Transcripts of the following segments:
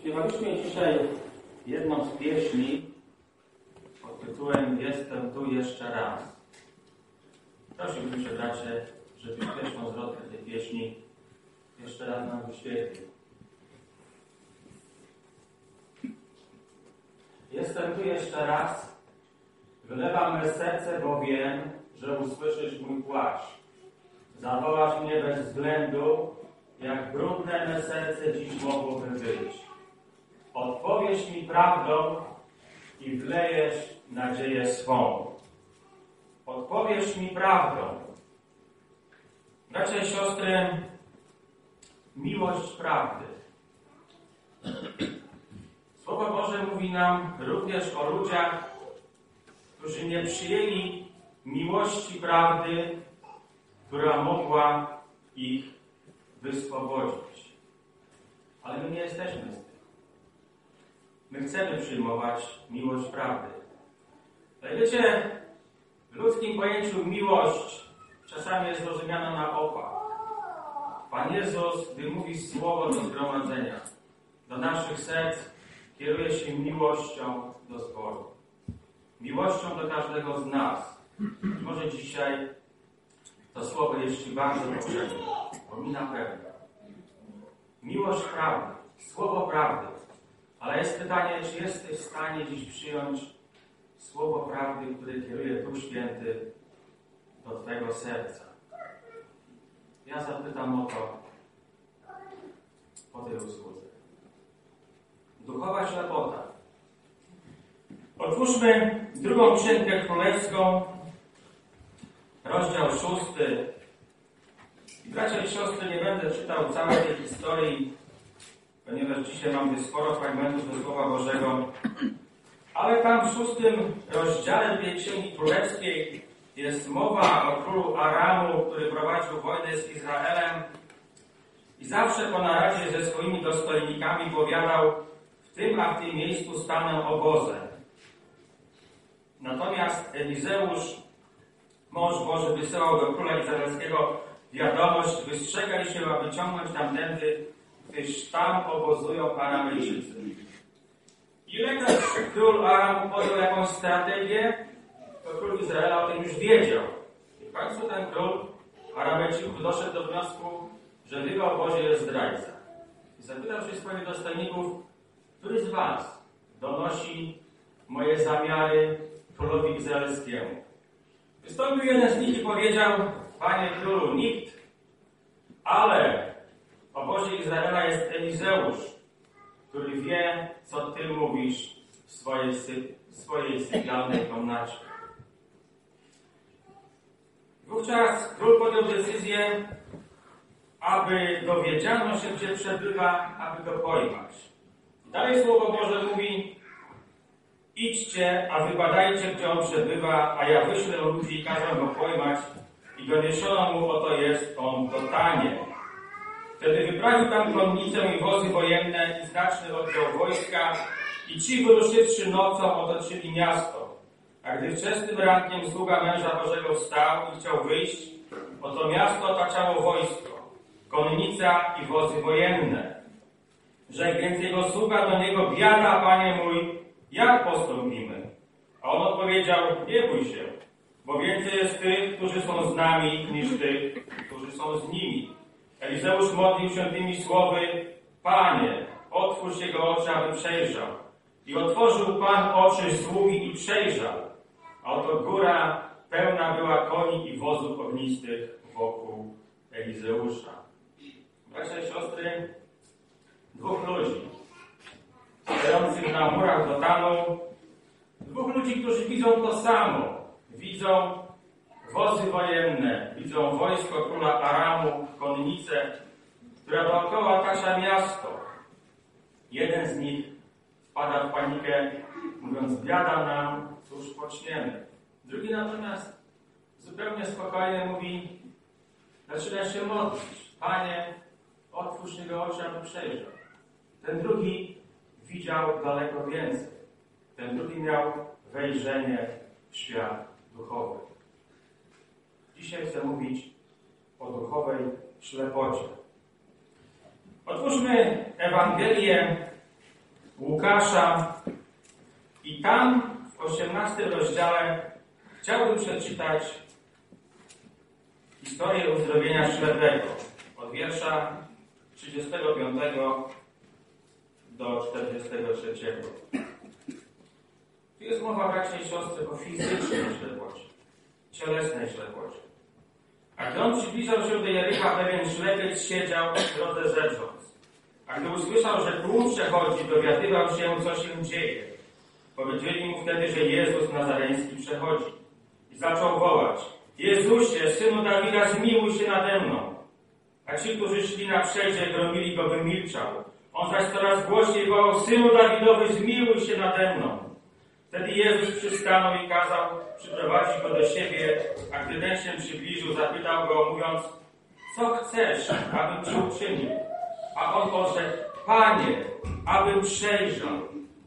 Śpiewaliśmy dzisiaj jedną z pieśni pod tytułem Jestem tu jeszcze raz. Prosiłbym Cię, bracie, żebyś pierwszą zwrotkę tej pieśni jeszcze raz nam wyświetlił. Jestem tu jeszcze raz, wylewam me serce, bo wiem, że usłyszysz mój płacz. Zawołasz mnie bez względu, jak brudne me serce dziś mogłoby być. Odpowiesz mi prawdą i wlejesz nadzieję swą. Odpowiesz mi prawdą. Bracia i siostry, miłość prawdy. Słowo Boże mówi nam również o ludziach, którzy nie przyjęli miłości prawdy, która mogła ich wyswobodzić. Ale my nie jesteśmy z tym. My chcemy przyjmować miłość prawdy. Ale wiecie, w ludzkim pojęciu miłość czasami jest rozumiana na opak. Pan Jezus, gdy mówi słowo do zgromadzenia, do naszych serc, kieruje się miłością do zboru. Miłością do każdego z nas. I może dzisiaj to słowo jest Ci bardzo potrzebne, bo mi na pewno. Miłość prawdy, słowo prawdy. Ale jest pytanie, czy jesteś w stanie dziś przyjąć słowo prawdy, które kieruje Duch Święty do Twojego serca. Ja zapytam o to po tej usłudze. Duchowa ślepota. Otwórzmy drugą Księgę Królewską, rozdział 6. I bracia i siostry, nie będę czytał całej tej historii, ponieważ dzisiaj mamy sporo fragmentów ze Słowa Bożego. Ale tam w 6. rozdziale tej Księgi Królewskiej jest mowa o królu Aramu, który prowadził wojnę z Izraelem i zawsze po naradzie ze swoimi dostojnikami powiadał: w tym a w tym miejscu stanę obozem. Natomiast Elizeusz, mąż Boży, wysyłał do króla izraelskiego wiadomość: wystrzegaj się, aby ciągnąć tamtędy, gdyż tam obozują Aramejczycy. Ilekroć król Aramu podjął jakąś strategię, to król Izraela o tym już wiedział. I w końcu ten król Aramejczyków doszedł do wniosku, że w jego obozie jest zdrajca. I zapytał się swoich dostojników: który z was donosi moje zamiary królowi izraelskiemu? Wystąpił jeden z nich i powiedział: panie królu, nikt, ale w obozie Izraela jest Elizeusz, który wie, co ty mówisz w swojej sypialnej komnacie. Wówczas król podjął decyzję, aby dowiedziano się, gdzie przebywa, aby go pojmać. Dalej Słowo Boże mówi: idźcie, a wybadajcie, gdzie on przebywa, a ja wyślę ludzi i każę go pojmać. I doniesiono mu, oto jest on w Dotanie. Wtedy wyprawił tam konnicę i wozy wojenne i znaczny oddział wojska i ci, wyruszywszy nocą, otoczyli miasto. A gdy wczesnym rankiem sługa męża Bożego wstał i chciał wyjść, oto miasto otaczało wojsko, konnica i wozy wojenne. Rzekł więc jego sługa do niego: biada, panie mój, jak postąpimy? A on odpowiedział: nie bój się, bo więcej jest tych, którzy są z nami, niż tych, którzy są z nimi. Elizeusz modlił się tymi słowy: Panie, otwórz jego oczy, aby przejrzał. I otworzył Pan oczy sługi i przejrzał. A oto góra pełna była koni i wozów ognistych wokół Elizeusza. Bracia i siostry, dwóch ludzi stojących na murach Dotanu, dwóch ludzi, którzy widzą to samo. Widzą wozy wojenne, widzą wojsko króla Aramu, konnicę, która dookoła otacza miasto. Jeden z nich wpada w panikę, mówiąc: biada nam, cóż poczniemy. Drugi natomiast zupełnie spokojnie mówi, zaczyna się modlić: Panie, otwórz jego oczy, aby przejrzał. Ten drugi widział daleko więcej. Ten drugi miał wejrzenie w świat duchowy. Dzisiaj chcę mówić o duchowej ślepocie. Otwórzmy Ewangelię Łukasza i tam w 18 rozdziale chciałbym przeczytać historię uzdrowienia ślepego od wiersza 35 do 43. Tu jest mowa, bracia i siostry, o fizycznej ślepocie, cielesnej ślepocie. A gdy on przybliżał się do Jericha, pewien ślepiec siedział w drodze rzecząc. A gdy usłyszał, że tłum przechodzi, dowiadywał się, co się dzieje. Powiedzieli mu wtedy, że Jezus Nazareński przechodzi. I zaczął wołać: Jezusie, Synu Dawida, zmiłuj się nade mną. A ci, którzy szli na przedzie, gromili go, by milczał. On zaś coraz głośniej wołał: Synu Dawidowy, zmiłuj się nade mną. Wtedy Jezus przystanął i kazał przyprowadzić go do siebie, a gdy ten się przybliżył, zapytał go, mówiąc: Co chcesz, abym ci uczynił? A on odrzekł: Panie, abym przejrzał.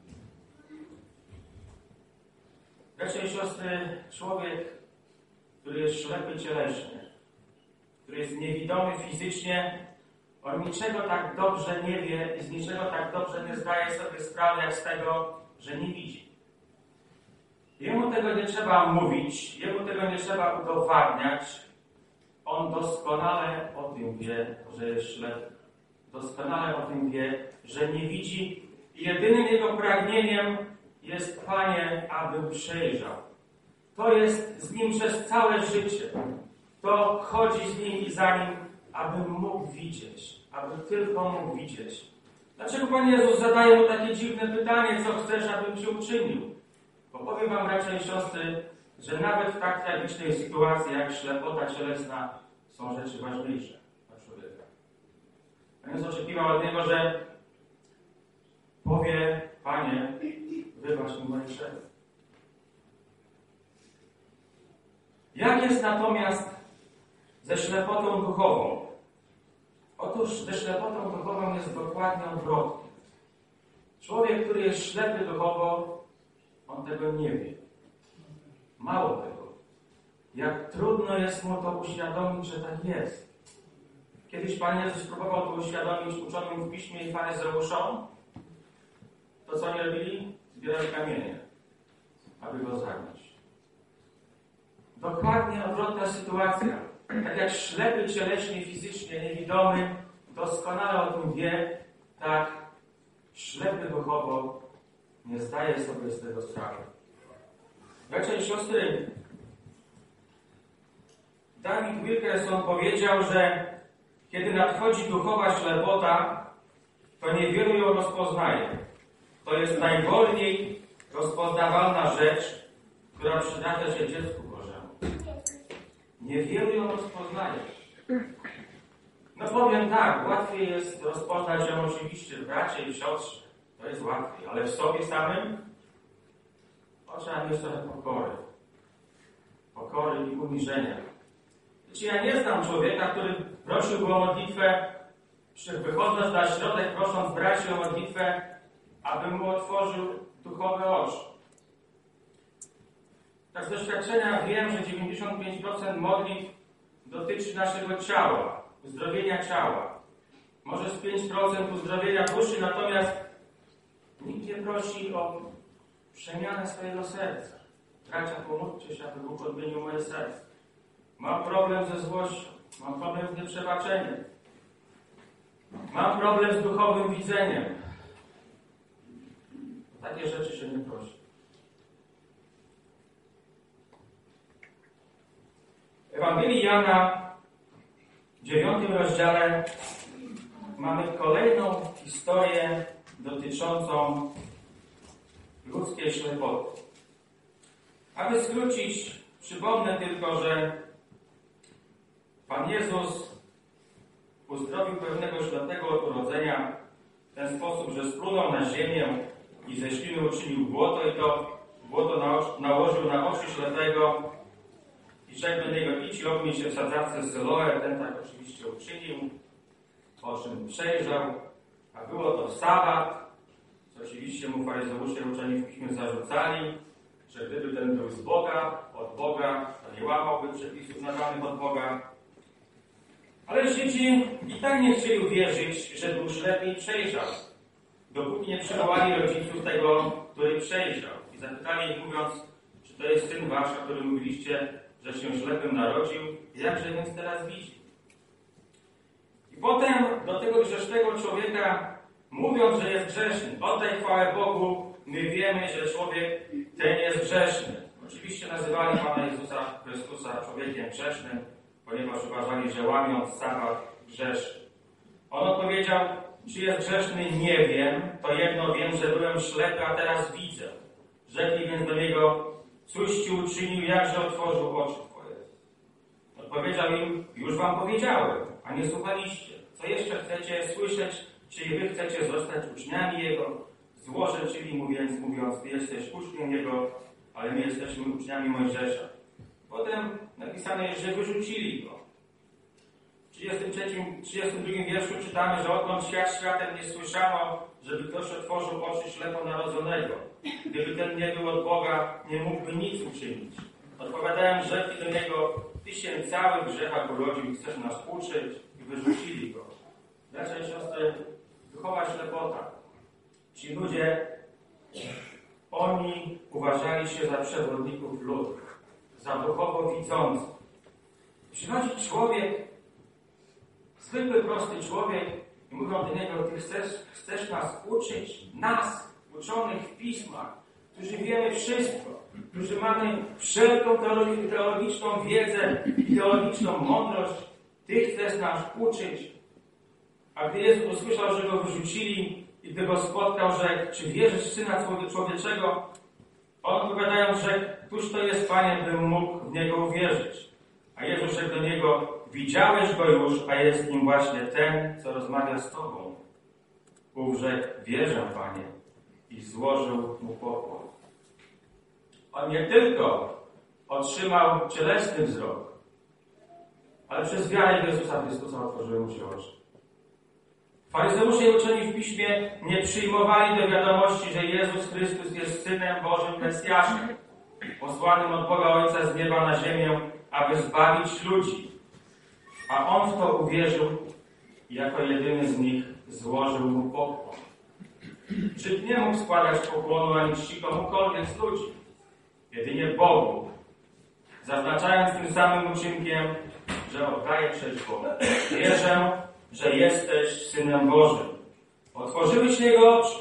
Bracia i siostry, człowiek, który jest ślepy cieleśnie, który jest niewidomy fizycznie, on niczego tak dobrze nie wie i z niczego tak dobrze nie zdaje sobie sprawy, jak z tego, że nie widzi. Jemu tego nie trzeba mówić, jemu tego nie trzeba udowadniać. On doskonale o tym wie, że jest ślepy. Doskonale o tym wie, że nie widzi. I jedynym jego pragnieniem jest: Panie, abym przejrzał. To jest z nim przez całe życie. To chodzi z nim i za nim, abym mógł widzieć. Aby tylko mógł widzieć. Dlaczego Pan Jezus zadaje mu takie dziwne pytanie: co chcesz, abym ci uczynił? Bo powiem wam, bracia i siostry, że nawet w tak tragicznej sytuacji jak ślepota cielesna są rzeczy ważniejsze dla człowieka. Pan Jezus oczekiwał od niego, że powie: Panie, wybacz mi moje grzechy. Jak jest natomiast ze ślepotą duchową? Otóż ze ślepotą duchową jest dokładnie odwrotnie. Człowiek, który jest ślepy duchowo, on tego nie wie. Mało tego. Jak trudno jest mu to uświadomić, że tak jest. Kiedyś Pan Jezus próbował to uświadomić uczonym w piśmie i faryzeuszom. To co oni robili? Zbierali kamienie, aby go zabić. Dokładnie odwrotna sytuacja. Tak jak ślepy cieleśnie, fizycznie, niewidomy, doskonale o tym wie, tak ślepy duchowo nie zdaje sobie z tego sprawy. Bracia i siostry, David Wilkerson powiedział, że kiedy nadchodzi duchowa ślepota, to niewielu ją rozpoznaje. To jest najwolniej rozpoznawalna rzecz, która przydarza się dziecku Bożemu. Niewielu ją rozpoznaje. No powiem tak, łatwiej jest rozpoznać ją oczywiście w bracie i siostrze. To jest łatwiej, ale w sobie samym trzeba mieć trochę pokory. Pokory i uniżenia. Wiecie, ja nie znam człowieka, który prosiłby o modlitwę, wychodząc na środek, prosząc braci o modlitwę, aby mu otworzył duchowe oczy. Tak z doświadczenia wiem, że 95% modlitw dotyczy naszego ciała, uzdrowienia ciała. Może z 5% uzdrowienia duszy, natomiast nikt nie prosi o przemianę swojego serca. Bracia, pomódlcie się, aby Bóg odmienił moje serce. Mam problem ze złością, mam problem z nieprzebaczeniem. Mam problem z duchowym widzeniem. O takie rzeczy się nie prosi. W Ewangelii Jana w 9 rozdziale mamy kolejną historię dotyczącą ludzkiej ślepoty. Aby skrócić, przypomnę tylko, że Pan Jezus uzdrowił pewnego ślepego od urodzenia w ten sposób, że splunął na ziemię i ze śliny uczynił błoto i to błoto nałożył na oczy ślepego i rzekł do niego: idź i obmyj się w sadzawce z Siloe. Ten tak oczywiście uczynił, po czym przejrzał, a było to sabat, co oczywiście mu faryzeusze uczeni w piśmie zarzucali, że gdyby ten był z Boga, od Boga, to nie łamałby przepisów nadanych od Boga. Ale Żydzi i tak nie chcieli uwierzyć, że był ślepy i przejrzał, dopóki Dopóki nie przywołali rodziców tego, który przejrzał. I zapytali ich, mówiąc, czy to jest syn wasz, o którym mówiliście, że się ślepym narodził, jakże więc teraz widzi? I potem do tego grzesznego człowieka, mówiąc, że jest grzeszny, oddaj chwałę Bogu, my wiemy, że człowiek ten jest grzeszny. Oczywiście nazywali Pana Jezusa Chrystusa człowiekiem grzesznym, ponieważ uważali, że łamiąc sabat grzeszy. On odpowiedział, czy jest grzeszny, nie wiem, to jedno wiem, że byłem ślepy, a teraz widzę. Rzekli więc do niego, cóż ci uczynił, jakże otworzył oczy twoje. Odpowiedział im, już wam powiedziałem, a nie słuchaliście. Co jeszcze chcecie słyszeć, czy wy chcecie zostać uczniami Jego? Złorzeczyli mu więc, mówiąc, ty jesteś uczniem Jego, ale my jesteśmy uczniami Mojżesza. Potem napisane jest, że wyrzucili go. W 32 wierszu czytamy, że odkąd świat światem nie słyszano, żeby ktoś otworzył oczy ślepo narodzonego. Gdyby ten nie był od Boga, nie mógłby nic uczynić. Odpowiadałem, rzekli do niego, ty się cały w grzechach urodził i chcesz nas uczyć, i wyrzucili go. Bracia i siostry, duchowa ślepota. Ci ludzie, oni uważali się za przewodników ludu, za duchowo widzących. Przychodzi człowiek, zwykły, prosty człowiek i mówią do niego, ty chcesz nas uczyć, nas, uczonych w pismach, którzy wiemy wszystko, którzy mamy wszelką teologiczną wiedzę i teologiczną mądrość, ty chcesz nas uczyć. A gdy Jezus usłyszał, że go wyrzucili i gdy go spotkał, rzekł, czy wierzysz w Syna Człowieczego? On odpowiadając, rzekł, któż to jest, Panie, bym mógł w Niego uwierzyć? A Jezus rzekł do niego, widziałeś go już, a jest nim właśnie ten, co rozmawia z Tobą. Ów rzekł, wierzę, Panie, i złożył mu pokłon. On nie tylko otrzymał cielesny wzrok, ale przez wiarę w Jezusa Chrystusa otworzyły mu się oczy. Faryzeusze i uczeni w Piśmie nie przyjmowali do wiadomości, że Jezus Chrystus jest Synem Bożym Mesjaszem, posłanym od Boga Ojca z nieba na ziemię, aby zbawić ludzi. A on w to uwierzył i jako jedyny z nich złożył mu pokłon. Żyd nie mógł składać pokłonu ani czci komukolwiek z ludzi, jedynie Bogu, zaznaczając tym samym uczynkiem, że oddaje cześć Bogu. Wierzę, że jesteś Synem Bożym. Otworzyły się jego oczy.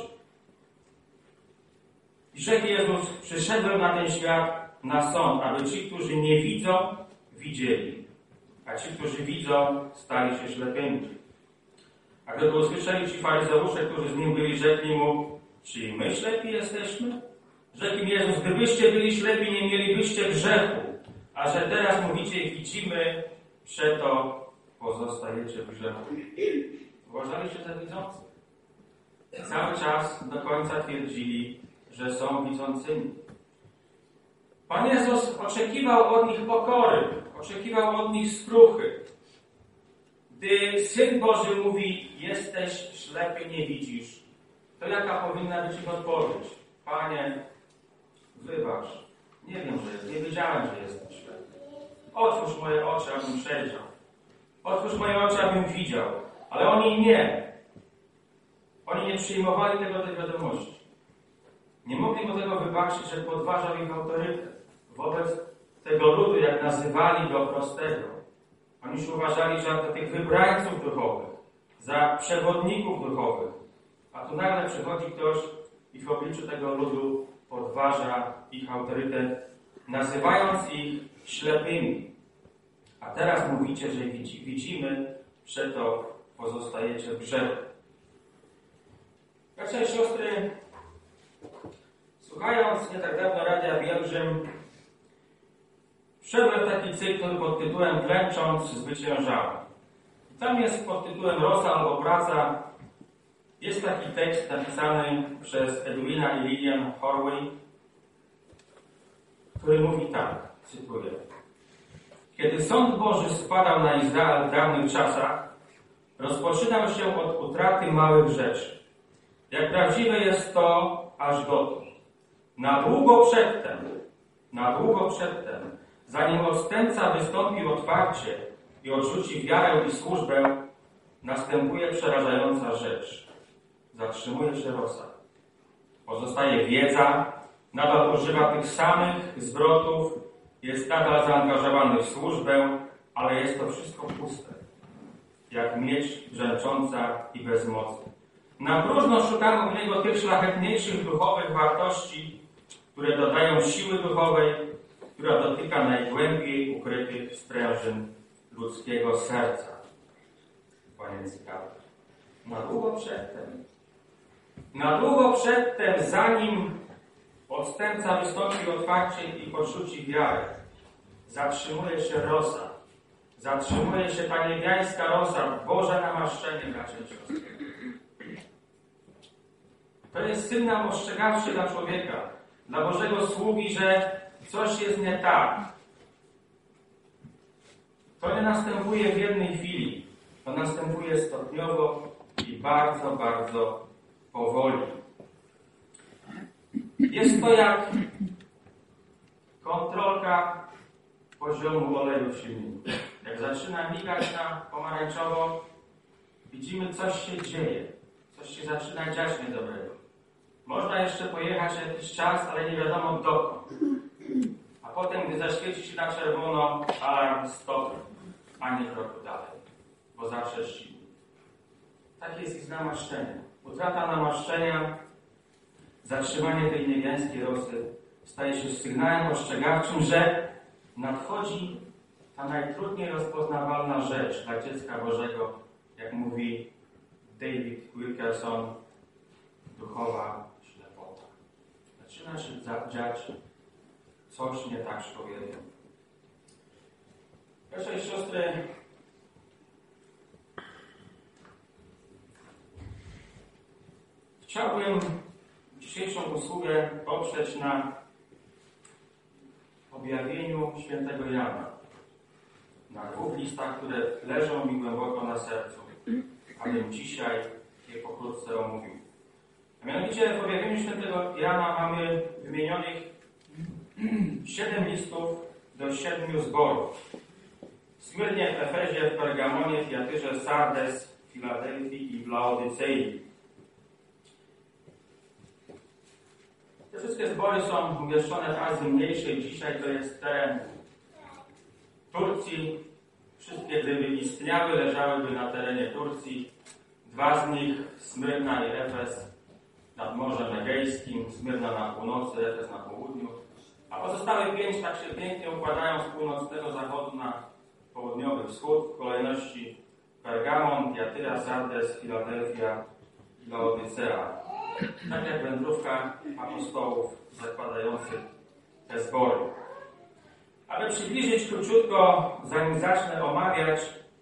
I rzekł Jezus, przyszedłem na ten świat na sąd, aby ci, którzy nie widzą, widzieli, a ci, którzy widzą, stali się ślepymi. A gdy to usłyszeli ci faryzeusze, którzy z nim byli, rzekli mu, czy i my ślepi jesteśmy? Rzekł im Jezus, gdybyście byli ślepi, nie mielibyście grzechu, a że teraz mówicie i widzimy, przeto pozostajecie w grzechu. Uważali się za widzących. Cały czas do końca twierdzili, że są widzącymi. Pan Jezus oczekiwał od nich pokory, oczekiwał od nich skruchy. Gdy Syn Boży mówi, jesteś ślepy, nie widzisz, to jaka powinna być ich odpowiedź? Panie, wybacz, nie wiem, nie wiedziałem, że jestem ślepy. Otwórz moje oczy, abym przejrzał. Otwórz moje oczy, abym widział. Ale oni nie. Oni nie przyjmowali tego do wiadomości. Nie mogli mu tego wybaczyć, że podważał ich autorytet wobec tego ludu, jak nazywali go prostego. Oni się uważali za tych wybrańców duchowych, za przewodników duchowych. A tu nagle przychodzi ktoś i w obliczu tego ludu podważa ich autorytet, nazywając ich ślepymi. A teraz mówicie, że widzimy, przeto pozostajecie w grzechu. Bracia i siostry, słuchając nie tak dawno Radia Bielżym, wszedłem w taki cykl pod tytułem Klęcząc zwyciężałem. Tam jest pod tytułem Rosa albo praca. Jest taki tekst napisany przez Edwina i Lillian Horway, który mówi tak, cytuję. Kiedy sąd Boży spadał na Izrael w dawnych czasach, rozpoczynał się od utraty małych rzeczy. Jak prawdziwe jest to aż dotąd. Na długo przedtem, zanim odstępca wystąpi otwarcie i odrzuci wiarę i służbę, następuje przerażająca rzecz. Zatrzymuje się rosa. Pozostaje wiedza, nadal używa tych samych zwrotów, jest nadal zaangażowany w służbę, ale jest to wszystko puste, jak miecz brzęcząca i bez mocy. Na próżno szukamy u niego tych szlachetniejszych duchowych wartości, które dodają siły duchowej, która dotyka najgłębiej ukrytych sprężyn ludzkiego serca. Panie ciekawe. Na długo przedtem, zanim odstępca wystąpi otwarcie i porzuci wiarę, zatrzymuje się rosa. Zatrzymuje się ta niebiańska rosa, Boże namaszczenie, bracia i siostry. To jest sygnał ostrzegawczy dla człowieka, dla Bożego sługi, że coś jest nie tak. To nie następuje w jednej chwili. To następuje stopniowo i bardzo, bardzo powoli. Jest to jak kontrolka poziomu oleju w silniku. Jak zaczyna migać na pomarańczowo, widzimy, coś się dzieje. Coś się zaczyna dziać niedobrego. Można jeszcze pojechać jakiś czas, ale nie wiadomo dokąd. A potem, gdy zaświeci się na czerwono, alarm stop, ani kroku dalej, bo zawsze silnik. Tak jest i z namaszczeniem. Utrata namaszczenia, zatrzymanie tej niebiańskiej rosy staje się sygnałem ostrzegawczym, że nadchodzi ta najtrudniej rozpoznawalna rzecz dla dziecka Bożego, jak mówi David Wilkerson, duchowa ślepota. Zaczyna się dziać coś nie tak z człowiekiem. Bracia i siostry, chciałbym dzisiejszą usługę oprzeć na objawieniu świętego Jana. Na 2 listach, które leżą mi głęboko na sercu, abym dzisiaj je pokrótce omówił. A mianowicie w objawieniu świętego Jana mamy wymienionych 7 listów do 7 zborów. Smyrnie, w Efezie, w Pergamonie, w Tiatyrze, Sardes, w Filadelfii i w Laodycei. Te wszystkie zbory są umieszczone w Azji Mniejszej. Dzisiaj to jest teren Turcji. Wszystkie, gdyby istniały, leżałyby na terenie Turcji. 2 z nich, Smyrna i Efes, nad Morzem Egejskim, Smyrna na północy, Efes na południu. A pozostałe 5 tak się pięknie układają z północnego zachodu na południowy wschód, w kolejności Pergamon, Tiatyra, Sardes, Filadelfia i Laodycea. Tak jak wędrówka apostołów zakładających te zbory. Aby przybliżyć króciutko, zanim zacznę omawiać,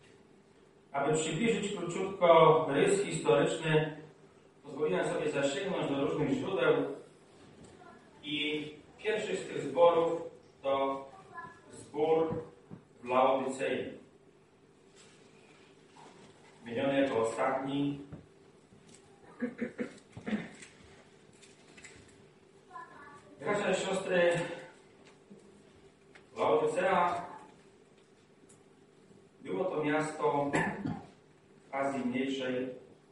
rys historyczny, pozwoliłem sobie zasięgnąć do różnych źródeł i pierwszy z tych zborów to zbór w Laodycei. Wymieniony jako ostatni. Bracia i siostry, Laodycea było to miasto w Azji Mniejszej,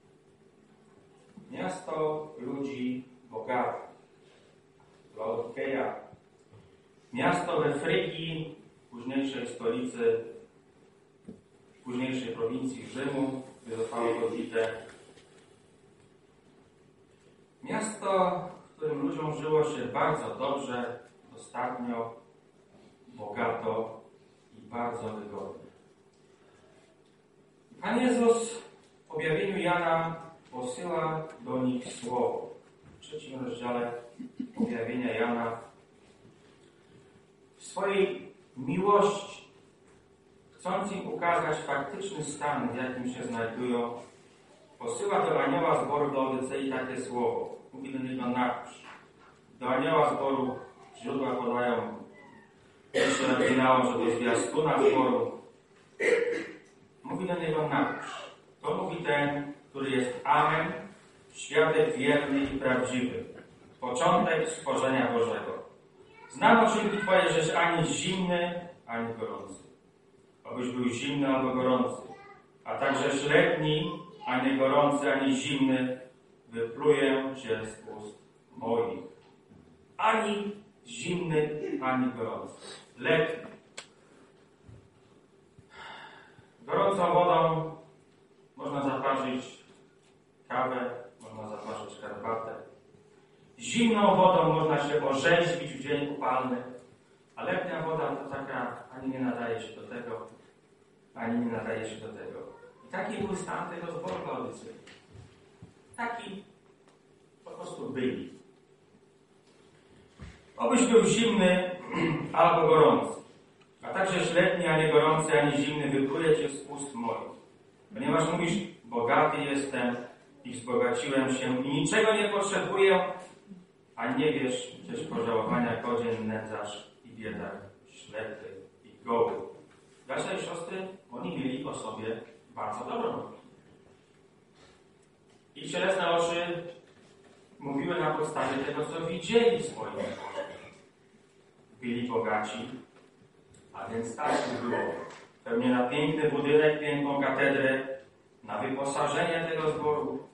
miasto ludzi bogatych. Laodykeja, miasto we Frygii, późniejszej stolicy, późniejszej prowincji Rzymu, gdzie zostało rozbite. Miasto, w którym ludziom żyło się bardzo dobrze, dostatnio, bogato i bardzo wygodnie. Pan Jezus w objawieniu Jana posyła do nich słowo. W 3 rozdziale objawienia Jana. W swojej miłości, chcąc im ukazać faktyczny stan, w jakim się znajdują, posyła do anioła zboru do Laodycei takie słowo. Mówi do niego: napisz. Do anioła zboru źródła podają jeszcze oryginałom, że to zwiastuna zboru. Mówi do niego: napisz. To mówi ten, który jest Amen, świadek wierny i prawdziwy, początek stworzenia Bożego. Znam uczynki Twoje, żeś ani zimny, ani gorący. Obyś był zimny albo gorący, a także letni, ani gorący, ani zimny, wypluję Cię z ust moich. Ani zimny, ani gorący. Letni. Gorącą wodą można zaparzyć kawę, można zaparzyć herbatę. Zimną wodą można się orzeźwić w dzień upalny, a letnia woda to taka ani nie nadaje się do tego, ani nie nadaje się do tego. I taki był stan tego zboru laodycyjnego. Taki po prostu byli. Obyś był zimny albo gorący, a także letni, a nie gorący, ani zimny, wypluje cię z ust moich. Ponieważ mówisz, bogaty jestem i wzbogaciłem się i niczego nie potrzebuję, a nie wiesz przecież pożałowania godzien, nędzarz i biedak, ślepy i goły. Bracia i siostry, oni mieli o sobie bardzo dobrą opinię. Ich cielesne oczy mówiły na podstawie tego, co widzieli w swoim życiu. Byli bogaci, a więc tak było. Pewnie na piękny budynek, piękną katedrę, na wyposażenie tego zboru.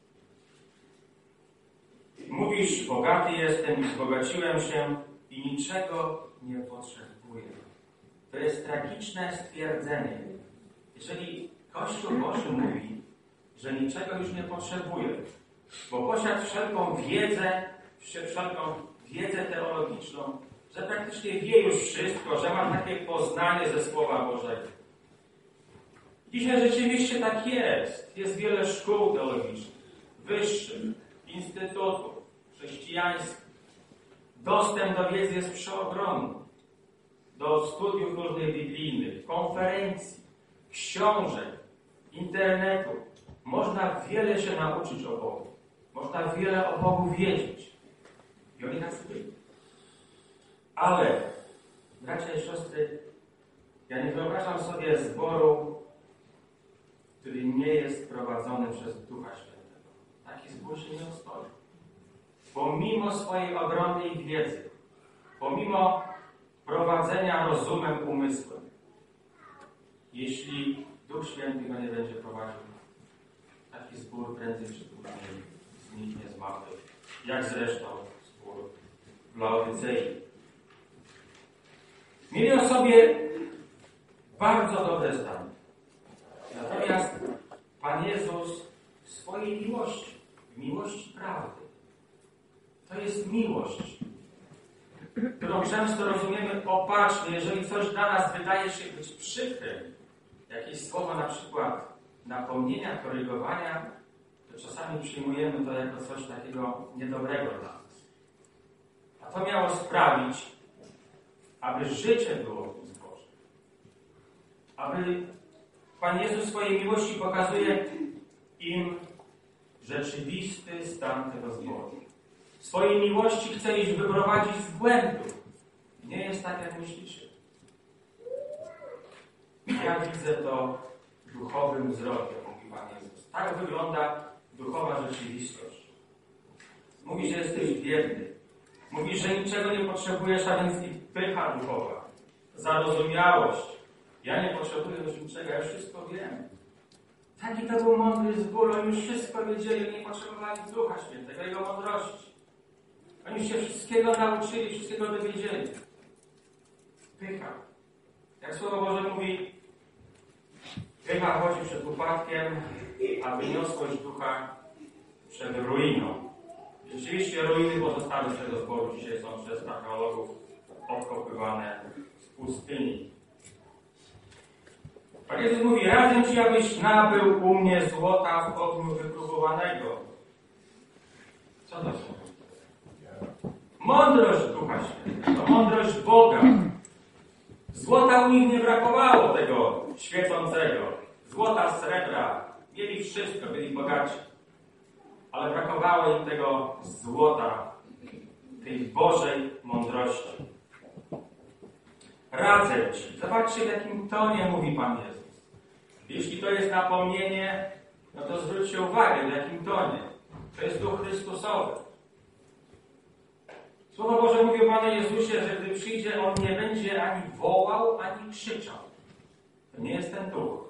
Mówisz, bogaty jestem i wzbogaciłem się i niczego nie potrzebuję. To jest tragiczne stwierdzenie. Jeżeli Kościół Boży mówi, że niczego już nie potrzebuje, bo posiadł wszelką wiedzę teologiczną, że praktycznie wie już wszystko, że ma takie poznanie ze Słowa Bożego. Dzisiaj rzeczywiście tak jest. Jest wiele szkół teologicznych, wyższych, instytutów, chrześcijańskich. Dostęp do wiedzy jest przeogromny. Do studiów różnych biblijnych, konferencji, książek, internetu. Można wiele się nauczyć o Bogu. Można wiele o Bogu wiedzieć. I oni tak byli. Ale, bracia i siostry, ja nie wyobrażam sobie zboru, który nie jest prowadzony przez Ducha Świętego. Taki zbór się nie ostoi. Pomimo swojej ogromnej wiedzy, pomimo prowadzenia rozumem, umysłem, jeśli Duch Święty go nie będzie prowadził, taki zbór prędzej czy później zniknie z mapy, jak zresztą zbór w Laodycei. Mieli o sobie bardzo dobre zdanie. Natomiast Pan Jezus w swojej miłości, w miłości prawdy, to jest miłość, którą często rozumiemy opacznie. Jeżeli coś dla nas wydaje się być przykre, jakieś słowo na przykład napomnienia, korygowania, to czasami przyjmujemy to jako coś takiego niedobrego dla nas. A to miało sprawić, aby życie było w tym zborze. Aby Pan Jezus w swojej miłości pokazuje im rzeczywisty stan tego zboru. W swojej miłości chce ich wyprowadzić z błędu. Nie jest tak, jak myślicie. Ja widzę to duchowym wzrokiem, mówi Pan Jezus. Tak wygląda duchowa rzeczywistość. Mówi, że jesteś biedny. Mówi, że niczego nie potrzebujesz, a więc i pycha duchowa. Zarozumiałość. Ja nie potrzebuję już niczego, ja już wszystko wiem. Taki to był mądry zbór, oni już wszystko wiedzieli, nie potrzebowali Ducha Świętego, Jego mądrości. Oni już się wszystkiego nauczyli, wszystkiego dowiedzieli. Pycha. Jak Słowo Boże mówi, pycha chodzi przed upadkiem, a wyniosłość ducha przed ruiną. Rzeczywiście ruiny pozostałe z tego zboru dzisiaj są przez archeologów odkopywane z pustyni. Pan Jezus mówi, radzę Ci, abyś nabył u mnie złota w ogniu wypróbowanego. Co to są? Mądrość Ducha Świętego, mądrość Boga. Złota u nich nie brakowało tego świecącego. Złota, srebra, mieli wszystko, byli bogaci. Ale brakowało im tego złota, tej Bożej mądrości. Radzę Ci. Zobaczcie, w jakim tonie mówi Pan Jezus. Jeśli to jest napomnienie, no to zwróćcie uwagę, w jakim tonie. To jest Duch Chrystusowy. Słowo Boże mówi o Panu Jezusie, że gdy przyjdzie, On nie będzie ani wołał, ani krzyczał. To nie jest ten Duch.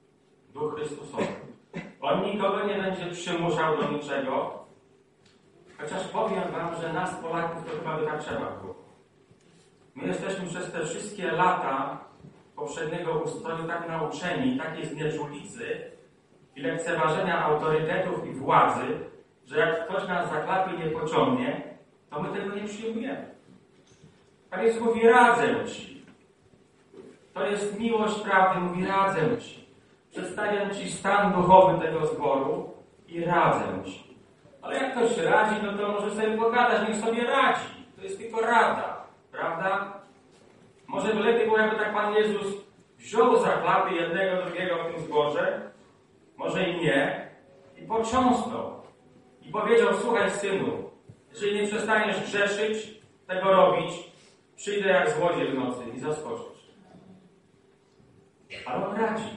Duch Chrystusowy. On nikogo nie będzie przymuszał do niczego, Chociaż powiem wam, że nas Polaków to chyba by tak trzeba było. My jesteśmy przez te wszystkie lata poprzedniego ustroju tak nauczeni, takiej znieczulicy i lekceważenia autorytetów i władzy, że jak ktoś nas za klapy nie pociągnie, to my tego nie przyjmujemy. Pan Jezus mówi, radzę ci. To jest miłość prawdy, mówi, radzę ci. Przedstawiam ci stan duchowy tego zboru i radzę ci. Ale jak ktoś radzi, no to może sobie pogadać, niech sobie radzi. To jest tylko rada, prawda? Może by lepiej było, jakby tak Pan Jezus wziął za klapy jednego, drugiego w tym zborze, może i nie, i potrząsnął. I powiedział, słuchaj synu, jeżeli nie przestaniesz grzeszyć, tego robić, przyjdę jak złodziej w nocy i zaskoczysz. Ale on radzi.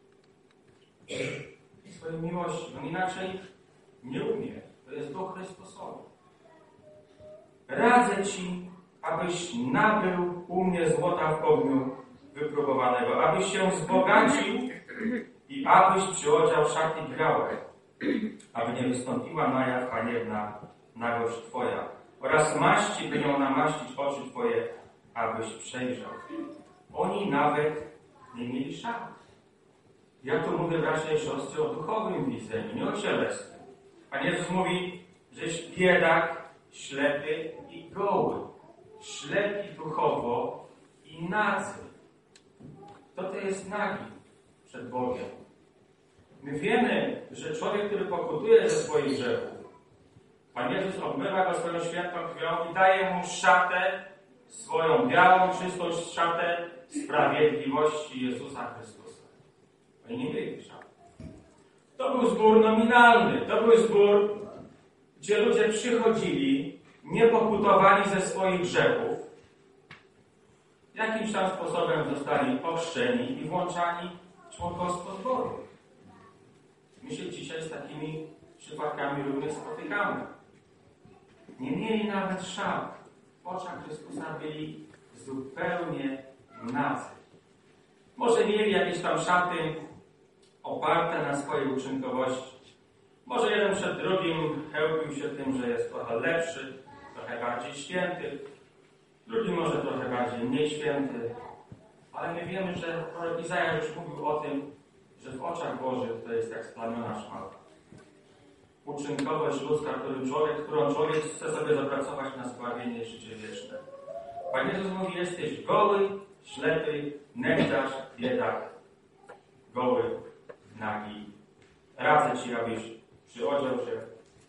Swoją miłością. On inaczej nie umie. To jest Duch Chrystusowy. Radzę ci, abyś nabył u mnie złota w ogniu wypróbowanego, abyś się wzbogacił i abyś przyodział szaty białe, aby nie wystąpiła na jaw haniebna nagość twoja oraz maści, by nią namaścić oczy twoje, abyś przejrzał. Oni nawet nie mieli szat. Ja tu mówię, bracia i siostry, o duchowym widzeniu, nie o cielesnym. Pan Jezus mówi, żeś biedak, ślepy i goły. Ślepi duchowo i nadzy. To jest nagi przed Bogiem. My wiemy, że człowiek, który pokutuje ze swoich grzechów, Pan Jezus obmywa go swoją świętą krwią i daje mu szatę, swoją białą, czystą szatę sprawiedliwości Jezusa Chrystusa. Oni nie mieli szaty. To był zbór nominalny. To był zbór, gdzie ludzie przychodzili, nie pokutowali ze swoich grzechów, jakimś tam sposobem zostali ochrzczeni i włączani w członkostwo zboru. My się dzisiaj z takimi przypadkami również spotykamy. Nie mieli nawet szat. W oczach Chrystusa byli zupełnie nadzy. Może mieli jakieś tam szaty oparte na swojej uczynkowości. Może jeden przed drugim chełpił się tym, że jest trochę lepszy, trochę bardziej święty. Drugi może trochę bardziej mniej święty. Ale my wiemy, że prorok Izajasz już mówił o tym, że w oczach Bożych to jest jak splamiona szmata. Uczynkowość ludzka, którą człowiek chce sobie zapracować na zbawienie i życie wieczne. Pan Jezus mówi, jesteś goły, ślepy, nędzarz, biedak, goły, nagi. Radzę ci, abyś przyodział się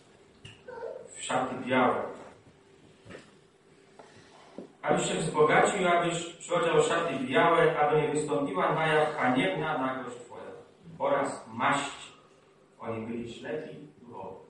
w szaty białe. Abyś się wzbogacił, abyś przyodział szaty białe, aby nie wystąpiła na jaw haniebna nagość twoja oraz maści. Oni byli ślepi duchowo.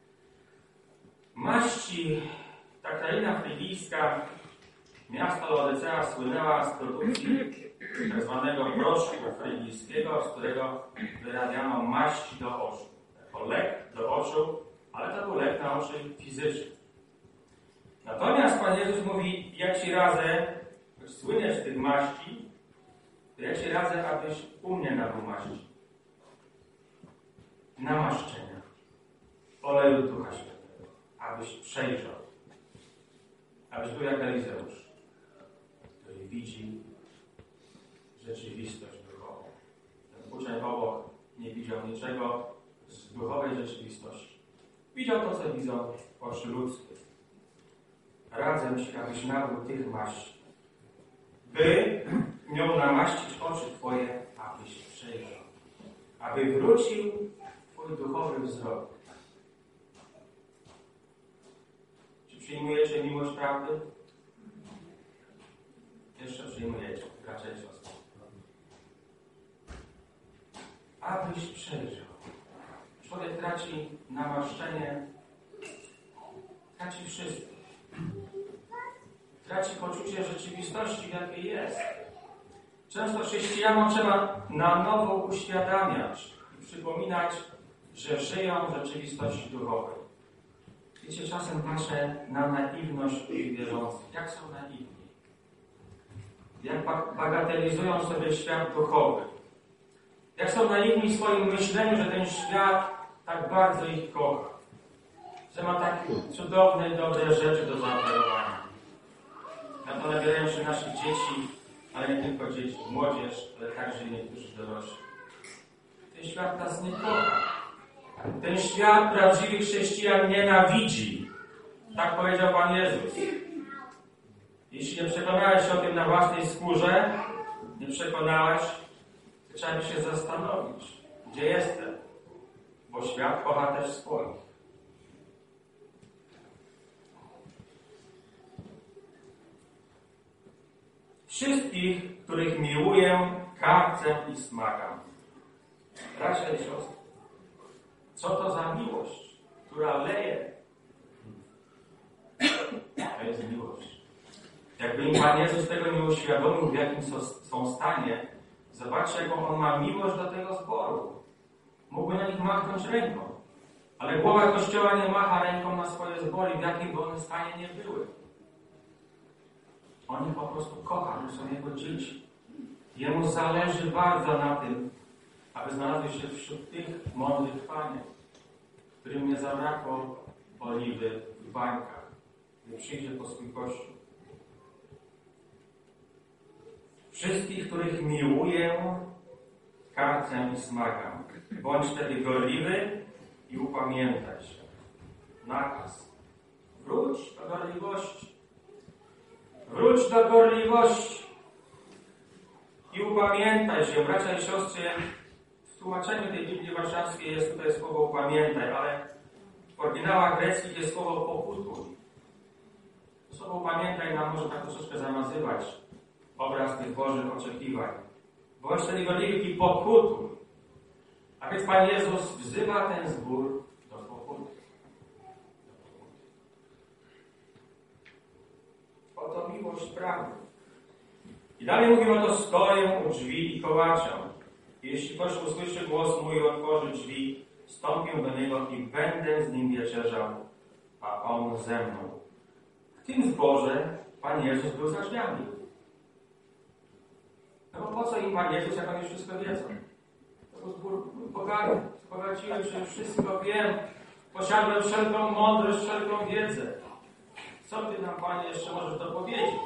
Maści, ta kraina frygijska, miasto Laodycea słynęła z produkcji tak zwanego proszku frygijskiego, z którego wyrabiano maści do oczu. Jako lek do oczu, ale to był lek na oczy fizyczny. Natomiast Pan Jezus mówi, ja ci radzę, choć słyniesz z tych maści, to ja ci radzę, abyś u mnie nabył maści. Namaszczenia. Oleju Ducha Świętego. Abyś przejrzał. Abyś był jak Elizeusz, który widzi rzeczywistość duchową. Ten uczeń obok nie widział niczego z duchowej rzeczywistości. Widział to, co widzą oczy ludzkie. Radzę ci, abyś nabył tych maści, by nią namaścić oczy twoje, abyś przejrzał. Aby wrócił twój duchowy wzrok. Czy przyjmujecie miłość prawdy? Jeszcze przyjmujecie, bracia i siostry. Abyś przejrzał. Człowiek traci namaszczenie, traci wszystko. Traci poczucie rzeczywistości, w jakiej jest. Często chrześcijanom trzeba na nowo uświadamiać i przypominać, że żyją w rzeczywistości duchowej. Wiecie, czasem patrzę na naiwność wierzących. Jak są naiwni? Jak bagatelizują sobie świat duchowy. Jak są naiwni w swoim myśleniu, że ten świat tak bardzo ich kocha. że ma tak cudowne i dobre rzeczy do zaoferowania. Na to nabierają się nasze dzieci, ale nie tylko dzieci, młodzież, ale także i niektórzy dorośli. Ten świat nas nie kocha. Ten świat prawdziwych chrześcijan nienawidzi. Tak powiedział Pan Jezus. Jeśli nie przekonałeś się o tym na własnej skórze, nie przekonałeś, to trzeba by się zastanowić, gdzie jestem, bo świat kocha też swoich. Wszystkich, których miłuję, karcę i smagam. Bracia i siostry, co to za miłość, która leje? To jest miłość. Jakby im Pan Jezus tego nie uświadomił, w jakim są stanie, zobaczcie, jaką On ma miłość do tego zboru. Mógłby na nich machnąć ręką, ale głowa Kościoła nie macha ręką na swoje zbory, w jakim by one stanie nie były. On ich po prostu kocha, to są Jego dzieci. Jemu zależy bardzo na tym, aby znalazły się wśród tych mądrych paniek, którym nie zabrakło oliwy w bańkach, gdy przyjdzie po swój Kościół. Wszystkich, których miłuję, karcę i smagam. Bądź wtedy gorliwy i upamiętaj się. Nakaz. Wróć do gorliwości. Wróć do gorliwości. I upamiętaj się. Bracia i siostry, w tłumaczeniu tej Biblii Warszawskiej jest tutaj słowo upamiętaj, ale w oryginałach greckich jest słowo pokutuj. Słowo upamiętaj nam może tak troszeczkę zamazywać obraz tych Bożych oczekiwań. Bądź wtedy gorliwy i pokutuj. A więc Pan Jezus wzywa ten zbór do pokuty. Oto miłość prawdy. I dalej mówimy, oto stoję u drzwi i kołaczę. Jeśli ktoś usłyszy głos mój i otworzy drzwi, wstąpię do niego i będę z nim wieczerzał, a on ze mną. W tym zborze Pan Jezus był za drzwiami. No bo po co im Pan Jezus, jak oni wszystko wiedzą? To był zbór bogaty, bogaciłem się, wszystko wiem, posiadłem wszelką mądrość, wszelką wiedzę. Co Ty nam, Panie, jeszcze możesz dopowiedzieć?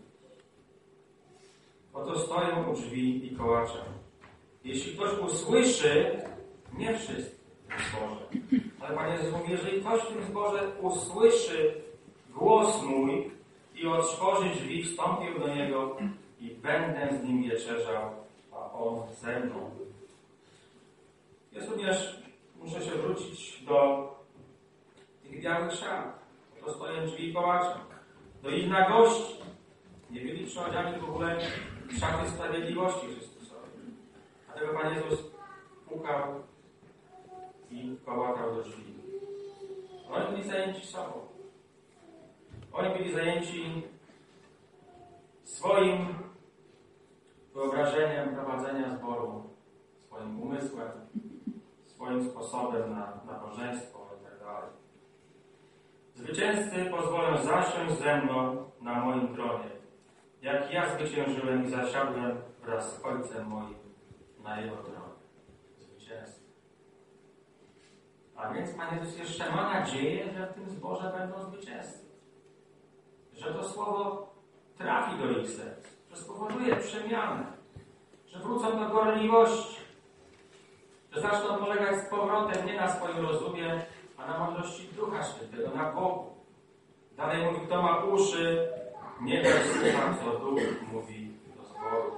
Oto stoję u drzwi i kołaczę. Jeśli ktoś usłyszy, nie wszyscy w zborze, ale Pan Jezus mówi, jeżeli ktoś w tym zborze usłyszy głos mój i otworzy drzwi, wstąpię do niego i będę z nim wieczerzał, a on ze mną. Jest również, muszę się wrócić do tych białych szat. To stoją drzwi i kołaczą. Do ich nagości. Nie byli przechodziani w ogóle w szaty sprawiedliwości Chrystusowej. Dlatego Pan Jezus pukał i kołatał do drzwi. Oni byli zajęci sobą. Oni byli zajęci swoim wyobrażeniem prowadzenia zboru, swoim umysłem, swoim sposobem na nabożeństwo itd. Zwycięzcy pozwolę zasiąść ze mną na moim tronie, jak ja zwyciężyłem i zasiadłem wraz z Ojcem moim na Jego tronie. Zwycięzcy. A więc Pan Jezus jeszcze ma nadzieję, że w tym zborze będą zwycięzcy. Że to słowo trafi do ich serc, że spowoduje przemianę, że wrócą do gorliwości, że zaczną polegać z powrotem nie na swoim rozumie, a na mądrości Ducha Świętego, na Bogu. Dalej mówi, kto ma uszy, niech słucha, co Duch mówi do zboru.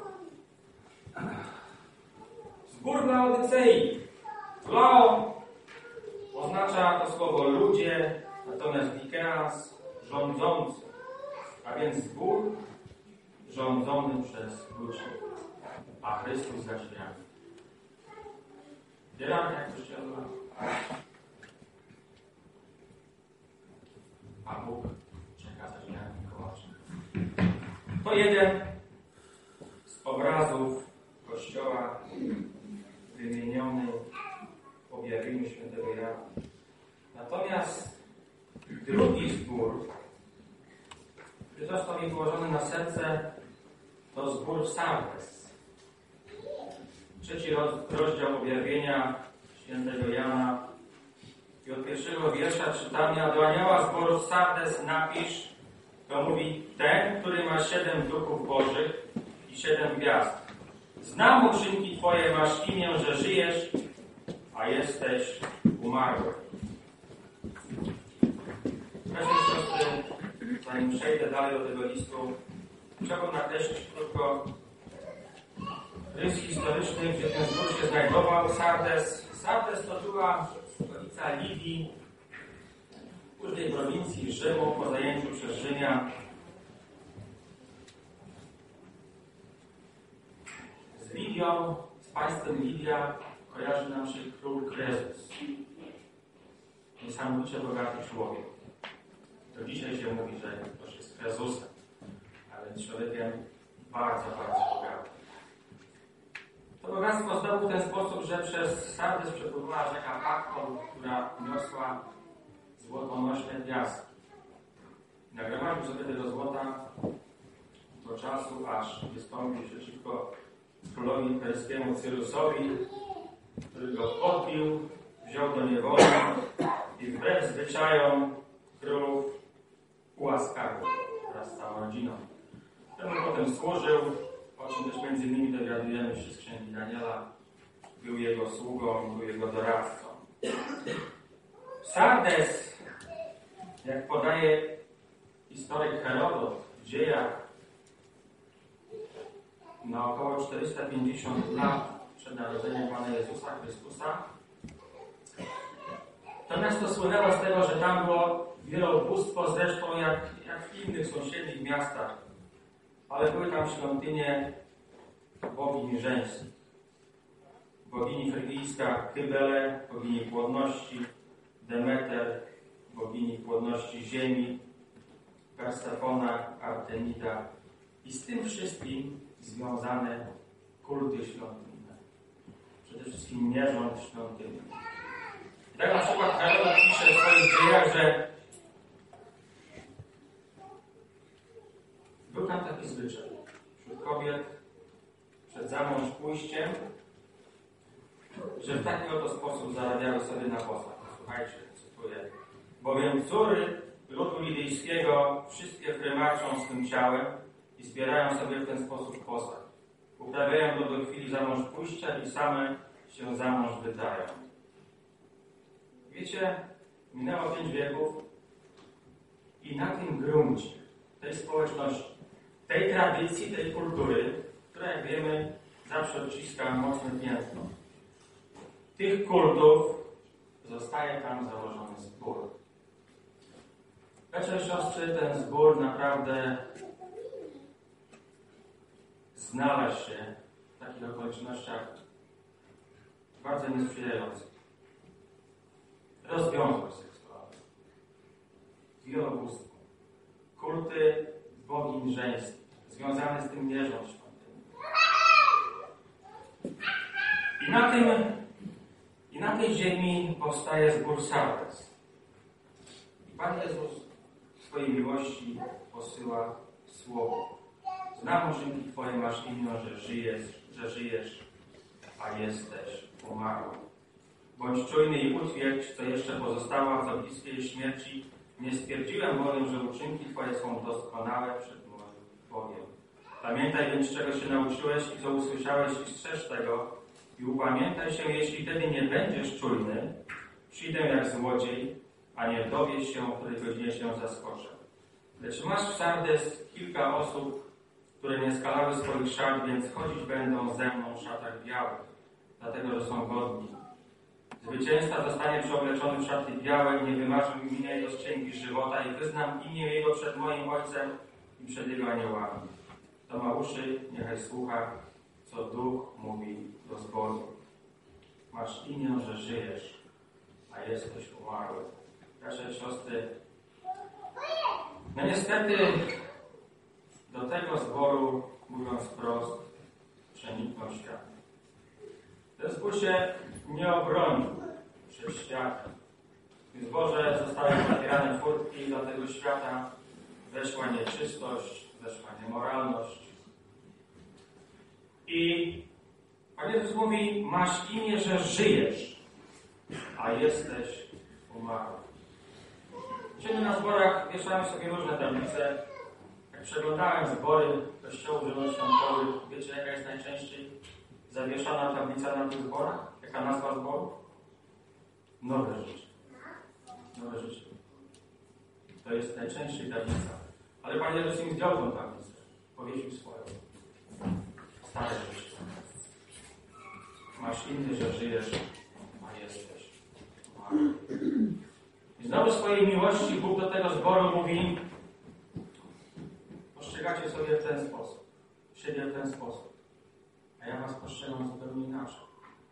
Zbór Laodycei. Lao oznacza to słowo ludzie, natomiast dikeas rządzący. A więc zbór rządzony przez ludzi, a Chrystus za drzwiami. Wielamy jak Kościoła. A Bóg czeka za drzwiami kołaczy. To jeden z obrazów Kościoła wymieniony w objawieniu świętego Jana. Natomiast drugi zbór, który został mi położony na serce, to zbór Sardes. 3 rozdział objawienia świętego Jana, I od pierwszego wiersza czytamy: a do anioła zboru Sardes napisz, to mówi ten, który ma 7 duchów bożych i 7 gwiazd. Znam uczynki Twoje, masz imię, że żyjesz, a jesteś umarły. Bracia i siostry, zanim przejdę dalej do tego listu, chciałbym nakreślić krótko rys historyczny, gdzie ten zbór się znajdował. Sardes to była stolica Libii, później prowincji Rzymu, po zajęciu przez Rzymian. Z Libią, z państwem Libia kojarzy nam się król Krezus. Niesamowicie bogaty człowiek. To dzisiaj się mówi, że ktoś jest Krezusem, ale człowiekiem bardzo, bardzo bogatym. To bogactwo zdobył w ten sposób, że przez Sardes przepływała rzeka Pakol, która niosła złotonośne piaski. Nagromadził sobie tego złota do czasu, aż wystąpił przeciwko królowi perskiemu Cyrusowi, który go podbił, wziął do niewoli i wbrew zwyczajom królów ułaskawił wraz z całą rodziną. Temu potem służył, o czym też między innymi dowiadujemy się z księgi Daniela. Był jego sługą, był jego doradcą. Sardes, jak podaje historyk Herodot w dziejach, na około 450 lat przed narodzeniem Pana Jezusa Chrystusa, to miasto słynęło z tego, że tam było wielobóstwo, zresztą jak w innych sąsiednich miastach, ale były tam świątynie bogini żeńskich. Bogini frygijska Kybele, bogini płodności, Demeter, bogini płodności ziemi, Persefona, Artemida i z tym wszystkim związane kulty świątynne. Przede wszystkim nierząd świątynny. I tak na przykład Herodot pisze w swoich dziejach, że był tam taki zwyczaj wśród kobiet przed zamąż pójściem, że w taki oto sposób zarabiały sobie na posag. Słuchajcie, cytuję. Bowiem córy ludu lidyjskiego wszystkie prymaczą swym ciałem i zbierają sobie w ten sposób posag. Uprawiają go do chwili zamąż pójścia i same się zamąż wydają. Wiecie, minęło 5 wieków i na tym gruncie, tej społeczności, tej tradycji, tej kultury, która, jak wiemy, zawsze odciska mocne piętno, tych kultów zostaje tam założony zbór. Bracia i siostry, ten zbór naprawdę znalazł się w takich okolicznościach bardzo niesprzyjających. Rozwiązał seksualnie, wielobóstwo, kulty bogini żeńskich, związane z tym nierząd świątynny. I na tej ziemi powstaje zbór Sardes. I Pan Jezus w swojej miłości posyła słowo. Znam uczynki Twoje, masz imię, że żyjesz, a jesteś umarły. Bądź czujny i utwierdź, co jeszcze pozostało w za bliskiej śmierci. Nie stwierdziłem bowiem, że uczynki Twoje są doskonałe przed moim Bogiem. Pamiętaj więc, czego się nauczyłeś i co usłyszałeś i strzeż tego. I upamiętaj się, jeśli wtedy nie będziesz czujny, przyjdę jak złodziej, a nie dowiesz się, o której godzinie się zaskoczę. Lecz masz w Sardes kilka osób, które nie skalały swoich szat, więc chodzić będą ze mną w szatach białych, dlatego, że są godni. Zwycięzca zostanie przeobleczony w szaty białe i nie wymarzy imienia jego z księgi żywota i wyznam imię jego przed moim Ojcem i przed jego aniołami. Kto ma uszy, niechaj słucha, co Duch mówi do zboru. Masz imię, że żyjesz, a jesteś umarły. Bracia i siostry, no niestety do tego zboru, mówiąc wprost, przeniknął świat. Ten zbór się nie obronił przed światem. W zborze zostały otwierane furtki, do tego świata weszła nieczystość, weszła niemoralność. I Pan Jezus mówi, masz imię, że żyjesz, a jesteś umarły. Dzisiaj na zborach wieszamy sobie różne tablice. Jak przeglądałem zbory Kościołów Zielonoświątkowych, wiecie jaka jest najczęściej zawieszana tablica na tych zborach? Jaka nazwa zborów? Nowe życie. Nowe życie. To jest najczęściej tablica. Ale Pan Jezus im zdjął tą tablicę. Powiesił swoją. Stare życie. Masz inny, że żyjesz, a jesteś umarły. I znowu w swojej miłości Bóg do tego zboru mówi: postrzegacie sobie w ten sposób, siebie w ten sposób, a ja was postrzegam zupełnie inaczej.